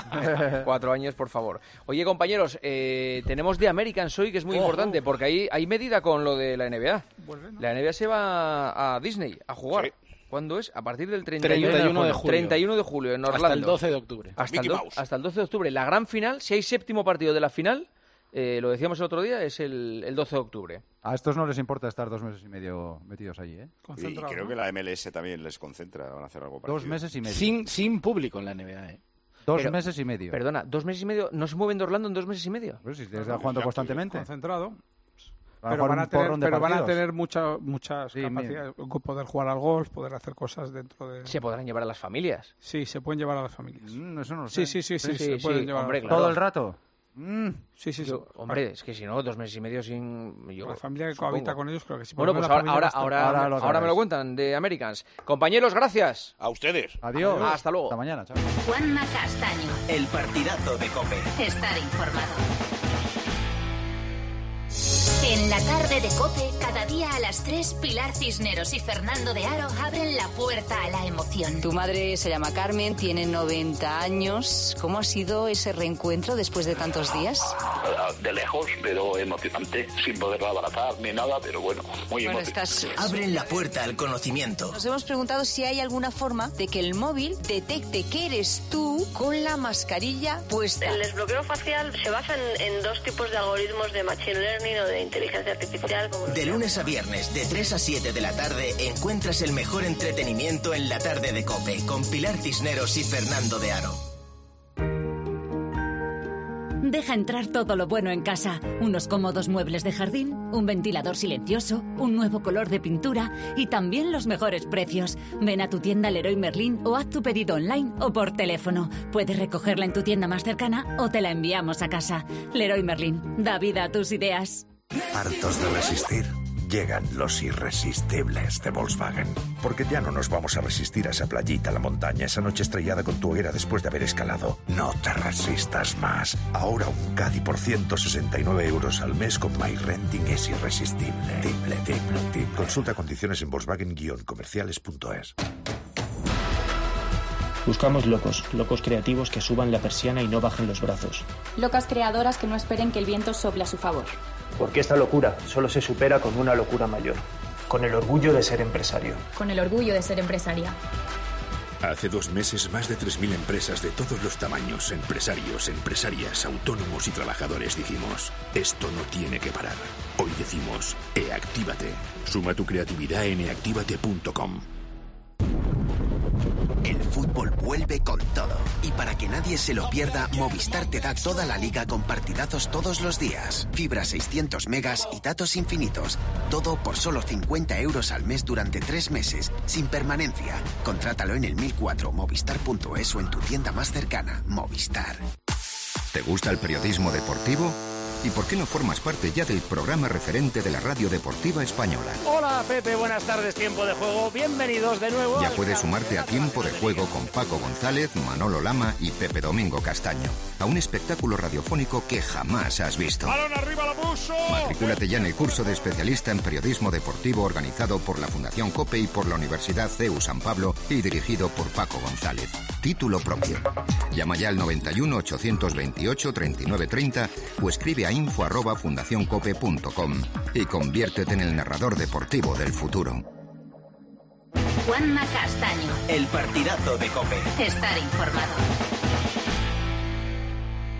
no. Cuatro años, por favor. Oye, compañeros, eh, tenemos The Americans hoy, que es muy Ojo. importante, porque hay, hay medida con lo de la N B A. Vuelve, ¿no? La N B A se va a Disney a jugar. Sí. ¿Cuándo es? A partir del treinta y treinta y uno de julio. treinta y uno de julio en Orlando. Hasta el doce de octubre. Hasta el, Mickey do- Mouse. hasta el doce de octubre. La gran final, si hay séptimo partido de la final, eh, lo decíamos el otro día, es el, el doce de octubre. A estos no les importa estar dos meses y medio metidos allí, ¿eh? Y Concentrado, creo ¿no? que la M L S también les concentra, van a hacer algo parecido. Dos meses y medio. Sin, sin público en la N B A, ¿eh? Dos Pero- meses y medio. Perdona, ¿dos meses y medio? ¿No se mueven de Orlando en dos meses y medio? Pues si te estás jugando constantemente. Concentrado. Van a Pero jugar van a un tener, porrón de pero van a partidos. tener mucha, muchas Sí, capacidades. Poder jugar al golf, poder hacer cosas dentro de... Se podrán llevar a las familias. Sí, se pueden llevar a las familias. Mm, eso no lo Sí, sé. sí, sí, sí, Sí, se sí, pueden sí, llevar a hombre, las claro. ¿Todo el rato? Mm. Sí, sí, sí. Yo- hombre, es que si no, dos meses y medio sin... Yo, La familia que supongo. cohabita con ellos, creo que sí. Bueno, Por pues lo ahora, menos la ahora, familia ahora, Ahora lo ahora me lo acabáis. cuentan de Americans. Compañeros, gracias. A ustedes. Adiós. Hasta luego. Hasta mañana, chao. Juanma Castaño. El partidazo de COPE. Estar informado. En la tarde de COPE, cada día a las tres, Pilar Cisneros y Fernando de Aro abren la puerta a la emoción. Tu madre se llama Carmen, tiene noventa años. ¿Cómo ha sido ese reencuentro después de tantos días? De lejos, pero emocionante, sin poderla abrazar ni nada, pero bueno, muy Bueno, emocionante. estás... Abren la puerta al conocimiento. Nos hemos preguntado si hay alguna forma de que el móvil detecte que eres tú con la mascarilla puesta. El desbloqueo facial se basa en, en dos tipos de algoritmos de machine learning o de inteligencia artificial. Como De lunes a viernes, de tres a siete de la tarde, encuentras el mejor entretenimiento en la tarde de COPE, con Pilar Cisneros y Fernando de Aro. Deja entrar todo lo bueno en casa. Unos cómodos muebles de jardín, un ventilador silencioso, un nuevo color de pintura y también los mejores precios. Ven a tu tienda Leroy Merlin o haz tu pedido online o por teléfono. Puedes recogerla en tu tienda más cercana o te la enviamos a casa. Leroy Merlin, da vida a tus ideas. ¿Hartos de resistir? Llegan los irresistibles de Volkswagen. Porque ya no nos vamos a resistir a esa playita, a la montaña, esa noche estrellada con tu hoguera después de haber escalado. No te resistas más. Ahora un Caddy por ciento sesenta y nueve euros al mes con MyRenting es irresistible. Tiple, tiple, tiple. Consulta condiciones en Volkswagen comerciales punto es. Buscamos locos, locos creativos que suban la persiana y no bajen los brazos. Locas creadoras que no esperen que el viento sople a su favor. Porque esta locura solo se supera con una locura mayor, con el orgullo de ser empresario. Con el orgullo de ser empresaria. Hace dos meses, más de tres mil empresas de todos los tamaños, empresarios, empresarias, autónomos y trabajadores dijimos, esto no tiene que parar. Hoy decimos, eactívate. Suma tu creatividad en eactívate punto com. El fútbol vuelve con todo. Y para que nadie se lo pierda, Movistar te da toda la liga con partidazos todos los días. Fibra seiscientos megas y datos infinitos. Todo por solo cincuenta euros al mes durante tres meses, sin permanencia. Contrátalo en el mil cuatro movistar punto es o en tu tienda más cercana. Movistar. ¿Te gusta el periodismo deportivo? ¿Y por qué no formas parte ya del programa referente de la radio deportiva española? Hola Pepe, buenas tardes, Tiempo de Juego. Bienvenidos de nuevo. Ya al puedes Campeonato sumarte a Tiempo de Juego con Paco González, Manolo Lama y Pepe Domingo Castaño. A un espectáculo radiofónico que jamás has visto. ¡Balón arriba, la puso! Matricúlate ya en el curso de especialista en periodismo deportivo organizado por la Fundación COPE y por la Universidad C E U San Pablo y dirigido por Paco González. Título propio. Llama ya al noventa y uno, ochocientos veintiocho, treinta y nueve treinta o escribe a info arroba fundación cope punto com y conviértete en el narrador deportivo del futuro. Juanma Castaño. El partidazo de COPE. Estar informado.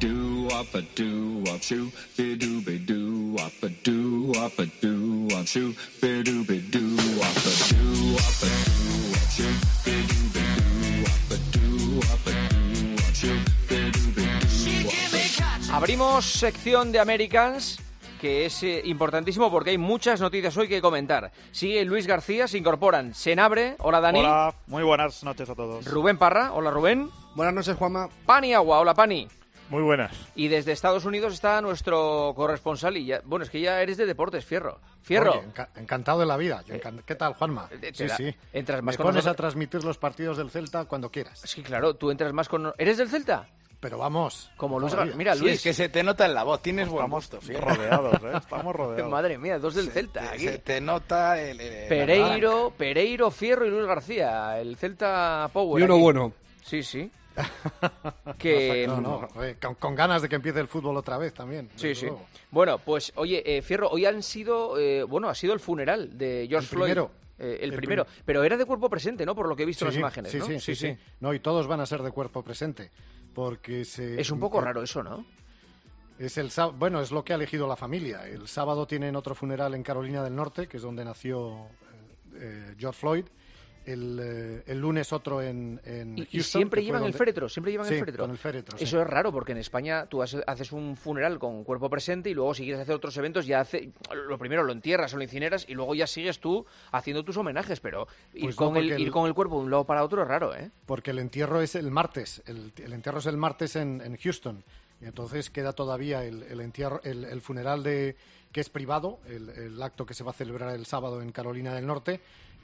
Abrimos sección de Americans, que es eh, importantísimo porque hay muchas noticias hoy que comentar. Sigue Luis García, se incorporan Senabre, hola Dani. Hola, muy buenas noches a todos. Rubén Parra, hola Rubén. Buenas noches, Juanma. Pani Agua, hola Pani. Muy buenas. Y desde Estados Unidos está nuestro corresponsal y ya, bueno, es que ya eres de deportes, Fierro. Fierro. Oye, enca- encantado de la vida. Yo encan- ¿Qué tal, Juanma? Te Sí, da- sí. entras más Me con pones nosotros. a transmitir los partidos del Celta cuando quieras. Sí, claro, tú entras más con... ¿Eres del Celta? Pero vamos. Como Luis todavía. Gar- Mira, Sí, Luis. es que se te nota en la voz, tienes buen gusto. fíjate. Rodeados, ¿eh? Estamos rodeados. Madre mía, dos del Se Celta. te- aquí. Se te nota el... el- Pereiro, Pereiro, Fierro y Luis García. El Celta Power. Y uno aquí. bueno. Sí, sí. que... No, no, eh, con, con ganas de que empiece el fútbol otra vez también. Sí, desde sí. luego. Bueno, pues oye, eh, Fierro, hoy han sido, eh, bueno, ha sido el funeral de George El Floyd. primero. Eh, el, El primero, prim- pero era de cuerpo presente, ¿no? Por lo que he visto en las Sí, imágenes, sí, ¿no? sí, sí, sí. No, y todos van a ser de cuerpo presente. Porque se... Es un poco eh, raro eso, ¿no? Es el sá- bueno, es lo que ha elegido la familia. El sábado tienen otro funeral en Carolina del Norte, que es donde nació eh, eh, George Floyd. El, eh, el lunes otro en, en Y, y Houston. siempre que fue llevan el donde- féretro, siempre llevan Sí, el féretro. con el féretro, sí. Eso es raro porque en España tú haces, haces un funeral con cuerpo presente y luego si quieres hacer otros eventos ya hace lo primero lo entierras o lo incineras y luego ya sigues tú haciendo tus homenajes, pero ir, Pues no, con, el, porque ir el- con el cuerpo de un lado para otro es raro, ¿eh? Porque el entierro es el martes. El, el entierro es el martes en, en Houston. Y entonces queda todavía el, el entierro, el, el funeral de que es privado, el, el acto que se va a celebrar el sábado en Carolina del Norte.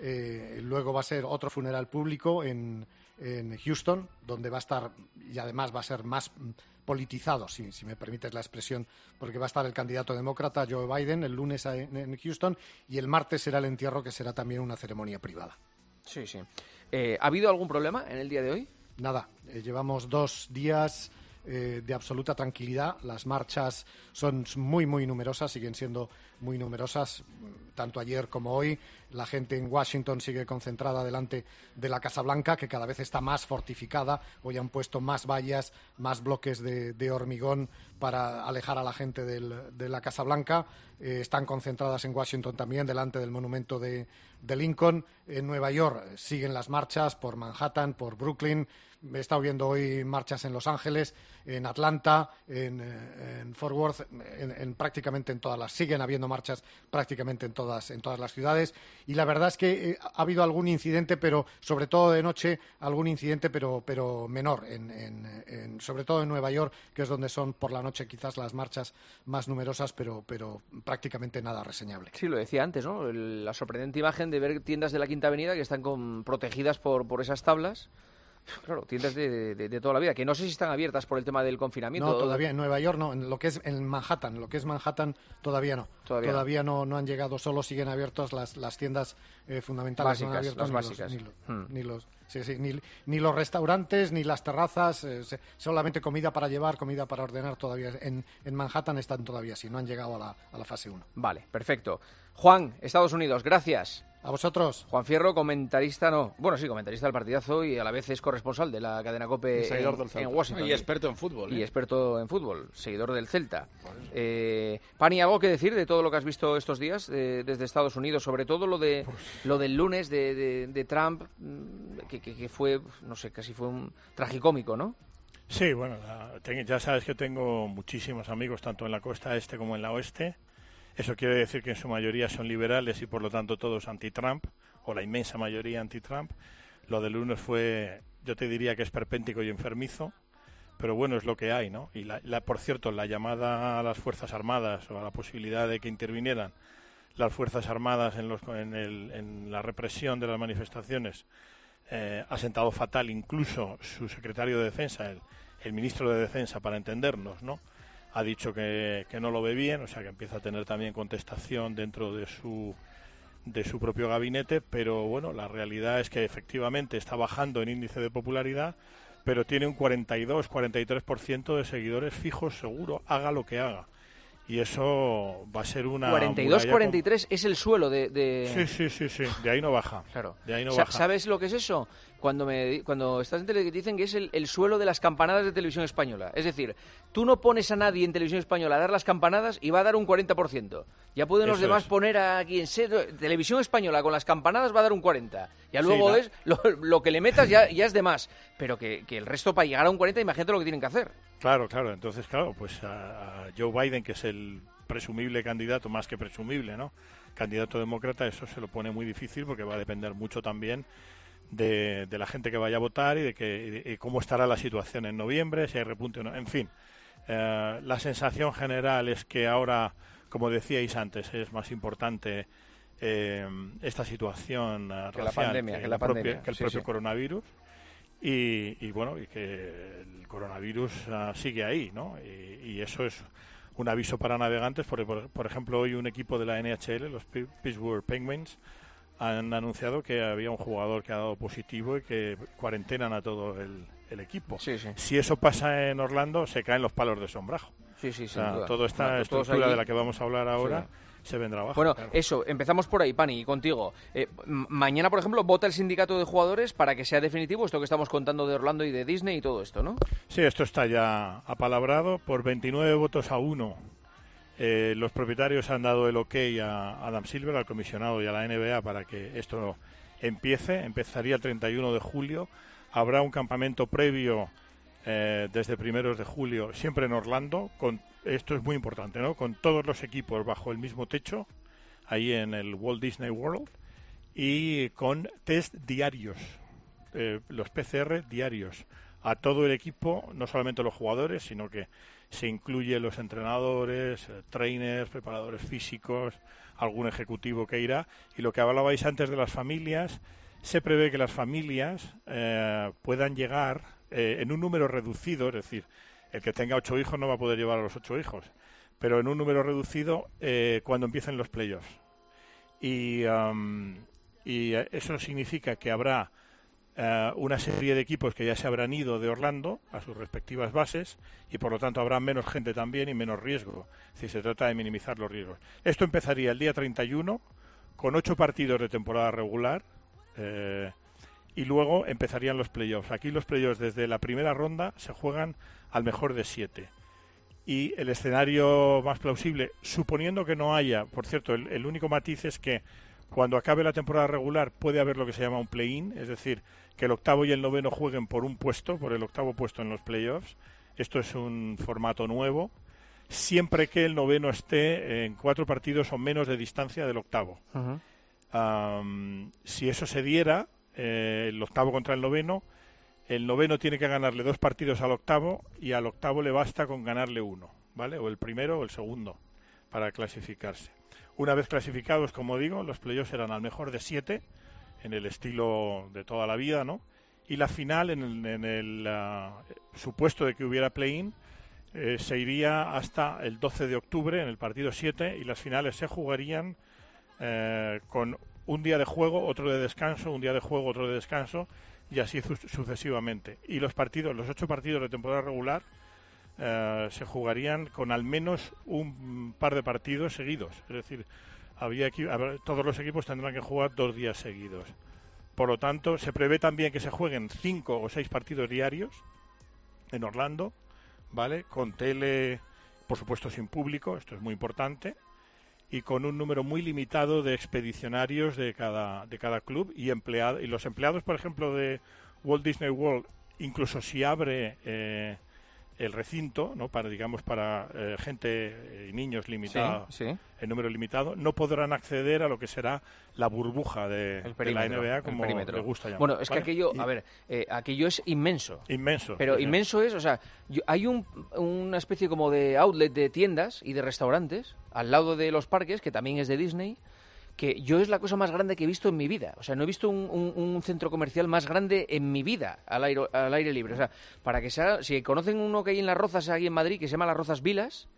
Eh, luego va a ser otro funeral público en, en Houston, donde va a estar, y además va a ser más mm, politizado, si, si me permites la expresión, porque va a estar el candidato demócrata Joe Biden el lunes a- en, en Houston, y el martes será el entierro, que será también una ceremonia privada. Sí, sí. Eh, ¿Ha habido algún problema en el día de hoy? Nada, eh, llevamos dos días eh, de absoluta tranquilidad. Las marchas son muy, muy numerosas, siguen siendo muy numerosas, mm, tanto ayer como hoy. La gente en Washington sigue concentrada delante de la Casa Blanca, que cada vez está más fortificada. Hoy han puesto más vallas, más bloques de, de hormigón para alejar a la gente del- de la Casa Blanca. Eh, están concentradas en Washington también, delante del monumento de, de Lincoln. En Nueva York eh, siguen las marchas por Manhattan, por Brooklyn. He estado viendo hoy marchas en Los Ángeles, en Atlanta, en, eh, en Fort Worth, en, en prácticamente en todas las. Siguen habiendo marchas prácticamente en todas, en todas las ciudades. Y la verdad es que eh, ha habido algún incidente, pero sobre todo de noche, algún incidente, pero, pero menor, en, en, en- sobre todo en Nueva York, que es donde son por la noche quizás las marchas más numerosas, pero, pero prácticamente nada reseñable. Sí, lo decía antes, ¿no? El- la sorprendente imagen de ver tiendas de la Quinta Avenida que están con, protegidas por, por esas tablas. Claro, tiendas de, de- de toda la vida, que no sé si están abiertas por el tema del confinamiento. No, todavía en Nueva York no, en lo que es en Manhattan, lo que es Manhattan todavía no. Todavía no. no, han llegado, solo siguen abiertas las, las tiendas eh, fundamentales. no han Básicas, abierto las ni los- básicas. Ni, los, Hmm. ni los- sí, sí, ni, ni los restaurantes, ni las terrazas, eh, se- solamente comida para llevar, comida para ordenar todavía. En, en Manhattan están todavía así, no han llegado a la, a la fase uno. Vale, perfecto. Juan, Estados Unidos, gracias. A vosotros. Juan Fierro, comentarista, no. Bueno, sí, comentarista del partidazo y a la vez es corresponsal de la cadena COPE Y seguidor en, del Celta. en Washington. Y experto en fútbol, Y ¿eh? experto en fútbol, seguidor del Celta. Eh, Pani, ¿algo que decir de todo lo que has visto estos días eh, desde Estados Unidos? Sobre todo lo de lo del lunes de, de- de Trump, mm, que, que- que fue, no sé, casi fue un tragicómico, ¿no? Sí, bueno, la- ten- ya sabes que tengo muchísimos amigos tanto en la costa este como en la oeste. Eso quiere decir que en su mayoría son liberales y por lo tanto todos anti-Trump, o la inmensa mayoría anti-Trump. Lo del lunes fue, yo te diría que esperpéntico y enfermizo, pero bueno, es lo que hay, ¿no? Y la, la- por cierto, la llamada a las Fuerzas Armadas o a la posibilidad de que intervinieran las Fuerzas Armadas en, los, en, el- en la represión de las manifestaciones eh, ha sentado fatal incluso su secretario de Defensa, el, el ministro de Defensa, para entendernos, ¿no? Ha dicho que, que no lo ve bien, o sea que empieza a tener también contestación dentro de su de su propio gabinete, pero bueno, la realidad es que efectivamente está bajando en índice de popularidad, pero tiene un cuarenta y dos, cuarenta y tres por ciento de seguidores fijos seguro, haga lo que haga. y eso va a ser una cuarenta y dos cuarenta y tres con... es el suelo de, de... Sí, sí, sí, sí, de ahí no baja. Claro. De ahí no Sa baja. ¿Sabes lo que es eso? Cuando me cuando estás en televisión dicen que es el, el suelo de las campanadas de Televisión Española. Es decir, tú no pones a nadie en Televisión Española a dar las campanadas y va a dar un cuarenta por ciento. Ya pueden los Eso demás es. poner a quien sea. Televisión Española con las campanadas va a dar un cuarenta. Ya luego Sí, la... es lo, lo que le metas ya, ya es de más. Pero que, que el resto para llegar a un cuarenta, imagínate lo que tienen que hacer. Claro, claro. Entonces, claro, pues a, a Joe Biden, que es el presumible candidato, más que presumible, ¿no? Candidato demócrata, eso se lo pone muy difícil porque va a depender mucho también de, de la gente que vaya a votar y de, que, y de y cómo estará la situación en noviembre, si hay repunte o no. En fin, eh, la sensación general es que ahora, como decíais antes, es más importante eh, esta situación uh, que racial la pandemia, que, que, la propio, pandemia. que el sí, propio sí. coronavirus. Y, y bueno, y que el coronavirus uh, sigue ahí, ¿no? Y, y eso es un aviso para navegantes, porque por, por ejemplo hoy un equipo de la N H L, los P Pittsburgh Penguins, han anunciado que había un jugador que ha dado positivo y que cuarentenan a todo el, el equipo. Sí, sí. Si eso pasa en Orlando, se caen los palos de sombrajo. Sí, sí, o sin sea, duda. toda esta Claro, estructura ahí... de la que vamos a hablar ahora... Sí. Se vendrá abajo. Bueno, claro. eso, empezamos por ahí, Pani, contigo. Eh, mañana, por ejemplo, vota el sindicato de jugadores para que sea definitivo esto que estamos contando de Orlando y de Disney y todo esto, ¿no? Sí, esto está ya apalabrado por veintinueve votos a uno. Eh, los propietarios han dado el ok a Adam Silver, al comisionado y a la N B A para que esto empiece. Empezaría el treinta y uno de julio. Habrá un campamento previo eh, desde primeros de julio, siempre en Orlando, con esto es muy importante, ¿no? Con todos los equipos bajo el mismo techo, ahí en el Walt Disney World, y con test diarios, eh, los P C R diarios, a todo el equipo, no solamente los jugadores, sino que se incluye los entrenadores, eh, trainers, preparadores físicos, algún ejecutivo que irá. Y lo que hablabais antes de las familias, se prevé que las familias eh, puedan llegar eh, en un número reducido, es decir, el que tenga ocho hijos no va a poder llevar a los ocho hijos, pero en un número reducido eh, cuando empiecen los playoffs. Y, um, y eso significa que habrá uh, una serie de equipos que ya se habrán ido de Orlando a sus respectivas bases y por lo tanto habrá menos gente también y menos riesgo. Si se trata de minimizar los riesgos. Esto empezaría el día treinta y uno con ocho partidos de temporada regular. Eh, Y luego empezarían los playoffs. Aquí los playoffs desde la primera ronda se juegan al mejor de siete. Y el escenario más plausible, suponiendo que no haya, por cierto, el, el único matiz es que cuando acabe la temporada regular puede haber lo que se llama un play-in, es decir, que el octavo y el noveno jueguen por un puesto, por el octavo puesto en los playoffs. Esto es un formato nuevo, siempre que el noveno esté en cuatro partidos o menos de distancia del octavo. Uh-huh. um, si eso se diera... Eh, el octavo contra el noveno, el noveno tiene que ganarle dos partidos al octavo y al octavo le basta con ganarle uno, ¿vale? O el primero o el segundo para clasificarse. Una vez clasificados, como digo, los playoffs serán al mejor de siete, en el estilo de toda la vida, ¿no? Y la final, en el, en el uh, supuesto de que hubiera play-in, eh, se iría hasta el doce de octubre en el partido siete y las finales se jugarían eh, con un día de juego, otro de descanso, un día de juego, otro de descanso, y así su sucesivamente. Y los partidos, los ocho partidos de temporada regular, eh, se jugarían con al menos un par de partidos seguidos. Es decir, había aquí, todos los equipos tendrán que jugar dos días seguidos. Por lo tanto, se prevé también que se jueguen cinco o seis partidos diarios en Orlando, ¿vale? Con tele, por supuesto sin público, esto es muy importante, y con un número muy limitado de expedicionarios de cada de cada club y empleado, y los empleados, por ejemplo, de Walt Disney World, incluso si abre eh, el recinto, no para digamos para eh, gente y eh, niños limitada, sí, sí. el número limitado, no podrán acceder a lo que será la burbuja de, de la N B A, como le gusta llamar. Bueno, es ¿vale? que aquello, y, a ver, eh, aquello es inmenso. Inmenso. Pero sí, inmenso es, o sea, yo, hay un, una especie como de outlet de tiendas y de restaurantes al lado de los parques, que también es de Disney, que yo es la cosa más grande que he visto en mi vida. O sea, no he visto un, un, un centro comercial más grande en mi vida al aire, al aire libre. O sea, para que sea, si conocen uno que hay en Las Rozas, aquí en Madrid, que se llama Las Rozas Vilas,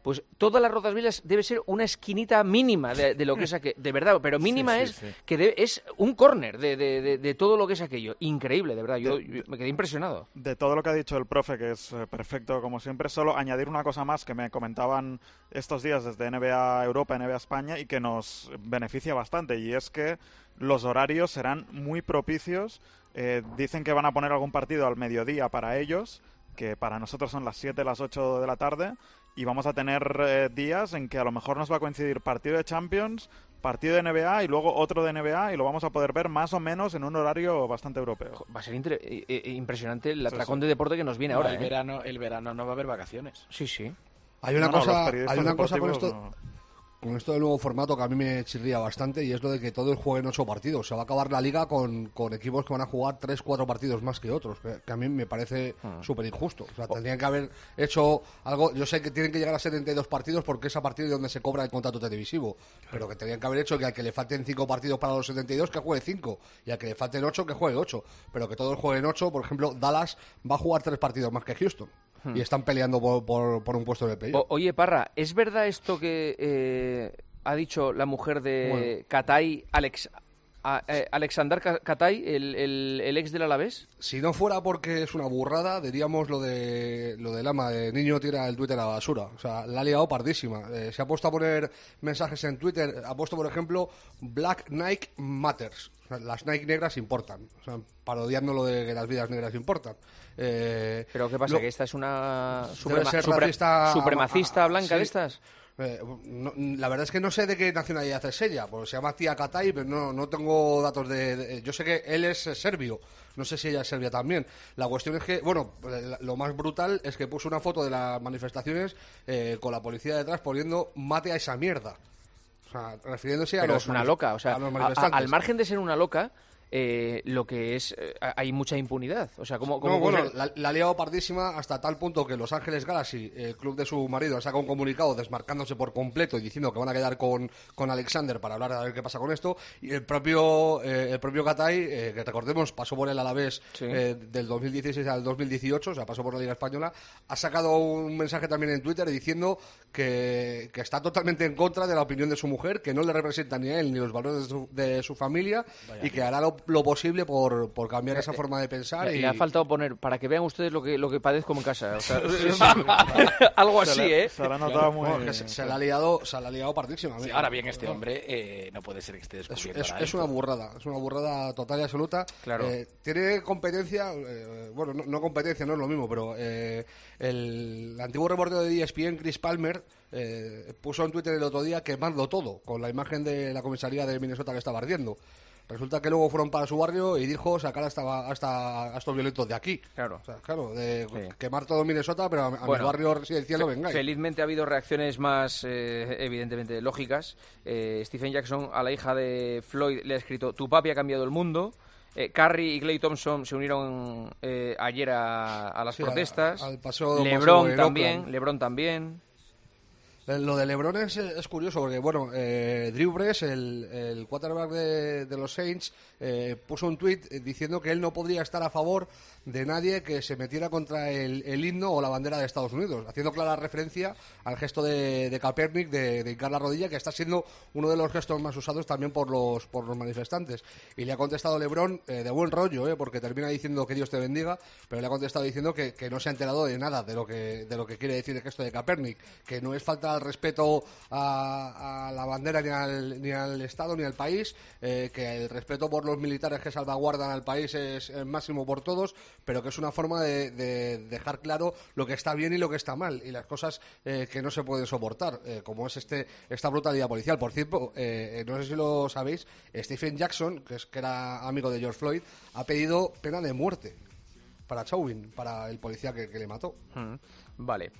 pues todas las Rozas debe ser una esquinita mínima de, de lo que es aquello, de verdad, pero mínima sí, sí, es sí. que debe, es un córner de, de, de, de todo lo que es aquello. Increíble, de verdad, yo, de, yo me quedé impresionado. De todo lo que ha dicho el profe, que es eh, perfecto como siempre, solo añadir una cosa más que me comentaban estos días desde N B A Europa, N B A España, y que nos beneficia bastante, y es que los horarios serán muy propicios. Eh, dicen que van a poner algún partido al mediodía para ellos, que para nosotros son las siete, las ocho de la tarde, y vamos a tener eh, días en que a lo mejor nos va a coincidir partido de Champions, partido de N B A y luego otro de N B A, y lo vamos a poder ver más o menos en un horario bastante europeo. Va a ser inter- impresionante el atracón sí, sí. de deporte que nos viene no, ahora. El, ¿eh? verano, el verano no va a haber vacaciones. Sí, sí. Hay una no, cosa, no, hay una cosa con esto... No. Con esto del nuevo formato que a mí me chirría bastante, y es lo de que todos jueguen ocho partidos. Se va a acabar la liga con, con equipos que van a jugar tres, cuatro partidos más que otros, que, que a mí me parece ah. súper injusto. O sea, tendrían que haber hecho algo. Yo sé que tienen que llegar a setenta y dos partidos porque es a partir de donde se cobra el contrato televisivo, pero que tendrían que haber hecho que al que le falten cinco partidos para los setenta y dos que juegue cinco, y al que le falten ocho que juegue ocho, pero que todos jueguen ocho. Por ejemplo, Dallas va a jugar tres partidos más que Houston. Hmm. Y están peleando por, por, por un puesto en el playoff. Oye, Parra, ¿es verdad esto que eh, ha dicho la mujer de bueno. Katay, Alex, a, eh, Alexander Katay, el, el, el ex del Alavés? Si no fuera porque es una burrada, diríamos lo de lo del ama, de niño tira el Twitter a la basura. O sea, la ha liado pardísima. Eh, se ha puesto a poner mensajes en Twitter, ha puesto, por ejemplo, Black Nike Matters. O sea, las Nike negras importan. O sea, parodiando lo de que las vidas negras importan. Eh, ¿Pero qué pasa? Lo, ¿Que esta es una suprema, supre, supremacista a, blanca sí. de estas? Eh, no, la verdad es que no sé de qué nacionalidad es ella, porque se llama tía Katay, pero no, no tengo datos de, de... Yo sé que él es serbio, no sé si ella es serbia también. La cuestión es que, bueno, lo más brutal es que puso una foto de las manifestaciones eh, con la policía detrás poniendo mate a esa mierda. O sea, refiriéndose a pero los es una loca, o sea, a los manifestantes. A, a, al margen de ser una loca... Eh, lo que es, eh, hay mucha impunidad. O sea, ¿cómo, cómo no, bueno, ser... la, la ha liado pardísima hasta tal punto que Los Ángeles Galaxy, el club de su marido, ha sacado un comunicado desmarcándose por completo y diciendo que van a quedar con, con Alexander para hablar a ver qué pasa con esto. Y el propio eh, el propio Katay, eh, que recordemos, pasó por el Alavés sí. eh, del dos mil dieciséis al dos mil dieciocho, o sea, pasó por la Liga Española, ha sacado un mensaje también en Twitter diciendo que, que está totalmente en contra de la opinión de su mujer, que no le representa ni a él ni los valores de su, de su familia. Vaya y que hará lo, lo posible por, por cambiar esa forma de pensar. Le, y... le ha faltado poner, para que vean ustedes lo que lo que padezco en casa. O sea, sí, sí. Algo así, se ¿eh? Se la ha notado muy bueno, que se, se la ha liado, se la ha liado partísima. Sí, ahora bien, este hombre eh, no puede ser que esté descubriendo. Es, es, es una burrada, es una burrada total y absoluta. Claro. Eh, tiene competencia, eh, bueno, no, no competencia, no es lo mismo, pero eh, el, el antiguo reportero de E S P N, Chris Palmer, eh, puso en Twitter el otro día quemando todo, con la imagen de la comisaría de Minnesota que estaba ardiendo. Resulta que luego fueron para su barrio y dijo sacar hasta, hasta a estos violentos de aquí. Claro. O sea, claro, de sí. quemar todo Minnesota, pero a, a bueno, mi barrio residencial no vengáis. Felizmente ha habido reacciones más, eh, evidentemente, lógicas. Eh, Stephen Jackson a la hija de Floyd le ha escrito: tu papi ha cambiado el mundo. Eh, Curry y Klay Thompson se unieron eh, ayer a, a las sí, protestas. A, al paseo, LeBron paseo también, Oakland. LeBron también. Lo de LeBron es, es curioso porque, bueno, eh, Drew Brees, el, el quarterback de, de los Saints, eh, puso un tuit diciendo que él no podría estar a favor de nadie que se metiera contra el, el himno o la bandera de Estados Unidos, haciendo clara referencia al gesto de, de Kaepernick de, de hincar la rodilla, que está siendo uno de los gestos más usados también por los por los manifestantes. Y le ha contestado LeBron eh, de buen rollo, eh, porque termina diciendo que Dios te bendiga, pero le ha contestado diciendo que, que no se ha enterado de nada de lo que de lo que quiere decir el gesto de Kaepernick, que no es falta al respeto a, a la bandera ni al, ni al Estado ni al país, eh, que el respeto por los militares que salvaguardan al país es el máximo por todos, pero que es una forma de, de dejar claro lo que está bien y lo que está mal y las cosas eh, que no se pueden soportar, eh, como es este esta brutalidad policial. Por cierto, eh, no sé si lo sabéis, Stephen Jackson, que, es, que era amigo de George Floyd, ha pedido pena de muerte para Chauvin, para el policía que, que le mató. Mm, vale.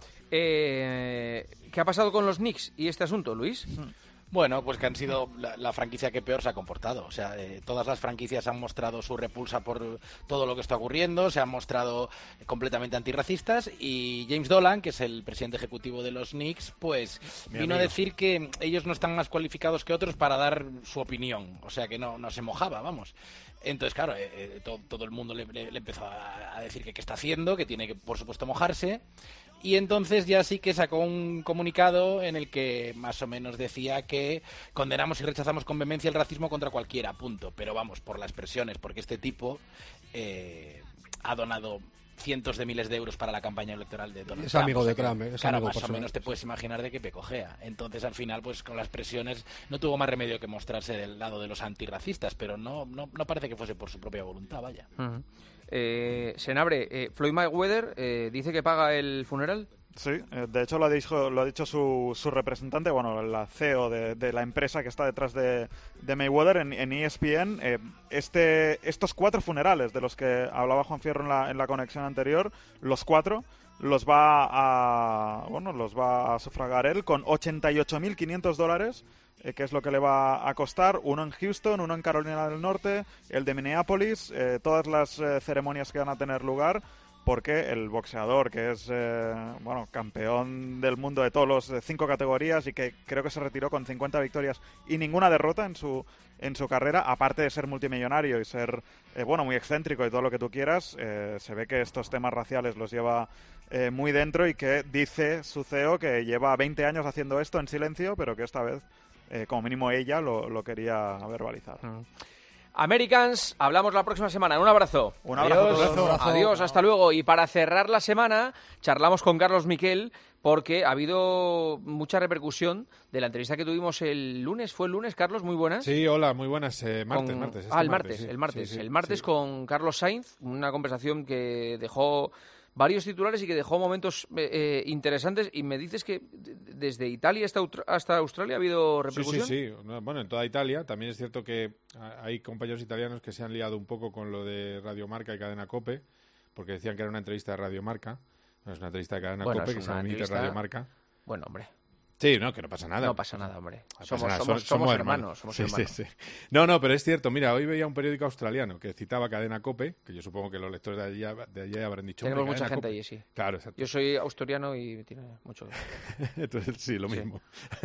Eh, ¿Qué ha pasado con los Knicks y este asunto, Luis? Mm. Bueno, pues que han sido la, la franquicia que peor se ha comportado. O sea, eh, todas las franquicias han mostrado su repulsa por todo lo que está ocurriendo, se han mostrado completamente antirracistas y James Dolan, que es el presidente ejecutivo de los Knicks, pues Mi vino amigo. a decir que ellos no están más cualificados que otros para dar su opinión. O sea, que no, no se mojaba, vamos. Entonces, claro, eh, todo, todo el mundo le, le, le empezó a, a decir que qué está haciendo, que tiene que, por supuesto, mojarse. Y entonces ya sí que sacó un comunicado en el que más o menos decía que condenamos y rechazamos con vehemencia el racismo contra cualquiera, punto. Pero vamos, por las presiones, porque este tipo eh, ha donado cientos de miles de euros para la campaña electoral de Donald es Trump. amigo O sea de que, Trump, es claro, amigo más o personal. menos te puedes imaginar de qué pecojea. Entonces, al final, pues con las presiones no tuvo más remedio que mostrarse del lado de los antirracistas, pero no, no, no parece que fuese por su propia voluntad, vaya. Uh-huh. eh, Senabre, eh, Floyd Mayweather eh, dice que paga el funeral. Sí, eh, de hecho lo ha dicho, lo ha dicho su, su representante, bueno, la C E O de, de la empresa que está detrás de, de Mayweather en, en E S P N. Eh, este, estos cuatro funerales de los que hablaba Juan Fierro en la, en la conexión anterior, los cuatro los va a, bueno, los va a sufragar él con ochenta y ocho mil quinientos dólares, eh, que es lo que le va a costar, uno en Houston, uno en Carolina del Norte, el de Minneapolis, eh, todas las eh, ceremonias que van a tener lugar, porque el boxeador, que es eh, bueno, campeón del mundo de todos los eh, cinco categorías y que creo que se retiró con cincuenta victorias y ninguna derrota en su en su carrera, aparte de ser multimillonario y ser eh, bueno, muy excéntrico y todo lo que tú quieras, eh, se ve que estos temas raciales los lleva eh, muy dentro y que dice su C E O que lleva veinte años haciendo esto en silencio, pero que esta vez, eh, como mínimo ella, lo, lo quería verbalizar. Mm. Americans, hablamos la próxima semana. Un abrazo. Un abrazo. Adiós. Un abrazo. Adiós, hasta luego. Y para cerrar la semana, charlamos con Carlos Miquel porque ha habido mucha repercusión de la entrevista que tuvimos el lunes. ¿Fue el lunes, Carlos? Muy buenas. Sí, hola, muy buenas. Eh, martes, Con... martes. Este ah, el martes, martes, sí. el martes. Sí, sí, el martes sí. con Carlos Sainz, una conversación que dejó varios titulares y que dejó momentos eh, eh, interesantes. Y me dices que desde Italia hasta, hasta Australia ha habido repercusión. Sí, sí, sí. Bueno, en toda Italia. También es cierto que hay compañeros italianos que se han liado un poco con lo de Radio Marca y Cadena COPE, porque decían que era una entrevista de Radio Marca. No es una entrevista de Cadena bueno, COPE, que es se una emite entrevista... Radio Marca. Bueno, hombre. Sí, no, que no pasa nada. No pasa nada, hombre. No somos, nada. somos, somos, somos hermanos. Somos sí, hermanos. Sí, sí. No, no, pero es cierto. Mira, hoy veía un periódico australiano que citaba Cadena COPE, que yo supongo que los lectores de allí, de allí habrán dicho... Tenemos mucha Cadena gente COPE. allí, sí. Claro, exacto. Yo soy asturiano y tiene mucho... Entonces, sí, lo Sí. mismo.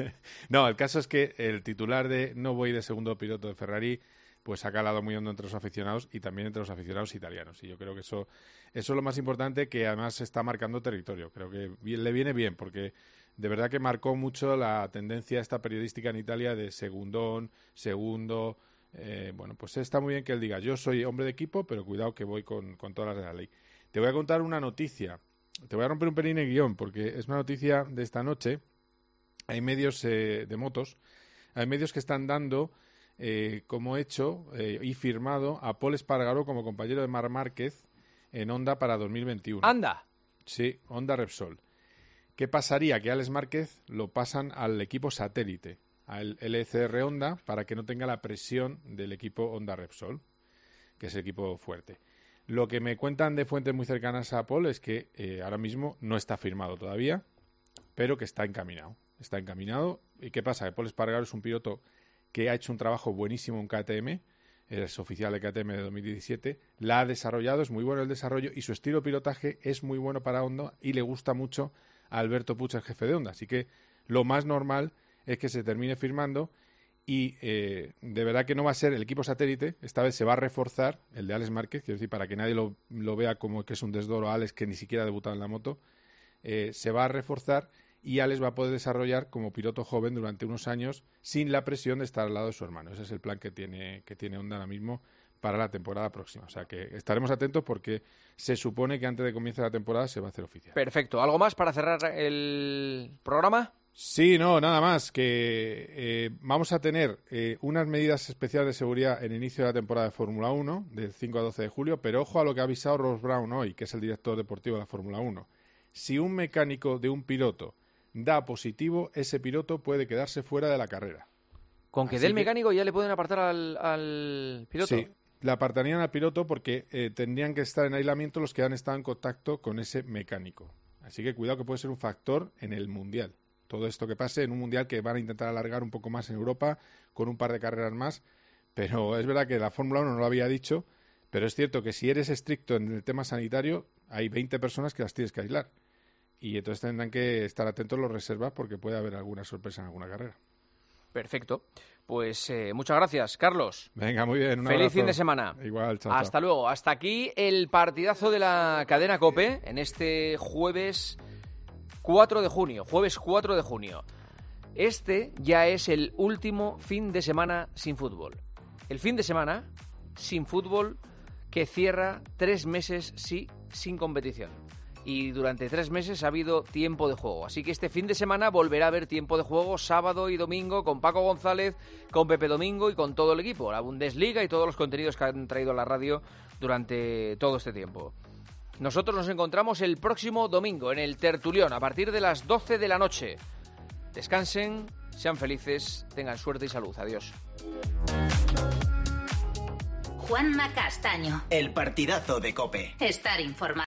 No, el caso es que el titular de no voy de segundo piloto de Ferrari pues ha calado muy hondo entre los aficionados y también entre los aficionados italianos. Y yo creo que eso, eso es lo más importante, que además está marcando territorio. Creo que bien, le viene bien, porque de verdad que marcó mucho la tendencia esta periodística en Italia de segundón, segundo. Eh, bueno, pues está muy bien que él diga, yo soy hombre de equipo, pero cuidado que voy con, con todas las de la ley. Te voy a contar una noticia. Te voy a romper un pelín el guión, porque es una noticia de esta noche. Hay medios eh, de motos, hay medios que están dando eh, como hecho eh, y firmado a Pol Espargaró como compañero de Marc Márquez en Honda para dos mil veintiuno. ¡Anda! Sí, Honda Repsol. ¿Qué pasaría? Que Alex Márquez lo pasan al equipo satélite, al L C R Honda, para que no tenga la presión del equipo Honda Repsol, que es el equipo fuerte. Lo que me cuentan de fuentes muy cercanas a Pol es que eh, ahora mismo no está firmado todavía, pero que está encaminado. Está encaminado. ¿Y qué pasa? Que Pol Espargaró es un piloto que ha hecho un trabajo buenísimo en K T M, es oficial de K T M de dos mil diecisiete, la ha desarrollado, es muy bueno el desarrollo y su estilo de pilotaje es muy bueno para Honda y le gusta mucho a Alberto Puig, el jefe de Honda. Así que lo más normal es que se termine firmando y eh, de verdad que no va a ser el equipo satélite, esta vez se va a reforzar el de Alex Márquez, quiero decir, para que nadie lo, lo vea como que es un desdoro a Alex que ni siquiera ha debutado en la moto, eh, se va a reforzar y Alex va a poder desarrollar como piloto joven durante unos años sin la presión de estar al lado de su hermano. Ese es el plan que tiene, que tiene Honda ahora mismo para la temporada próxima. O sea que estaremos atentos porque se supone que antes de que comience la temporada se va a hacer oficial. Perfecto. ¿Algo más para cerrar el programa? Sí, no, nada más. Que eh, vamos a tener eh, unas medidas especiales de seguridad en el inicio de la temporada de Fórmula uno, del cinco a doce de julio, pero ojo a lo que ha avisado Ross Brown hoy, que es el director deportivo de la Fórmula uno. Si un mecánico de un piloto da positivo, ese piloto puede quedarse fuera de la carrera. Con que Así dé el que- mecánico ya le pueden apartar al, al piloto. Sí, le apartarían al piloto porque eh, tendrían que estar en aislamiento los que han estado en contacto con ese mecánico. Así que cuidado que puede ser un factor en el Mundial. Todo esto que pase en un Mundial que van a intentar alargar un poco más en Europa con un par de carreras más. Pero es verdad que la Fórmula uno no lo había dicho, pero es cierto que si eres estricto en el tema sanitario, hay veinte personas que las tienes que aislar. Y entonces tendrán que estar atentos los reservas porque puede haber alguna sorpresa en alguna carrera. Perfecto. Pues eh, muchas gracias, Carlos. Venga, muy bien. Un Feliz abrazo. fin de semana. Igual, chao, Hasta chao. luego. Hasta aquí el partidazo de la cadena COPE en este jueves cuatro de junio, jueves cuatro de junio. Este ya es el último fin de semana sin fútbol. El fin de semana sin fútbol que cierra tres meses sí sin competición. Y durante tres meses ha habido tiempo de juego. Así que este fin de semana volverá a haber tiempo de juego sábado y domingo con Paco González, con Pepe Domingo y con todo el equipo. La Bundesliga y todos los contenidos que han traído a la radio durante todo este tiempo. Nosotros nos encontramos el próximo domingo en el Tertulión a partir de las doce de la noche. Descansen, sean felices, tengan suerte y salud. Adiós. Juanma Castaño. El partidazo de COPE. Estar informado.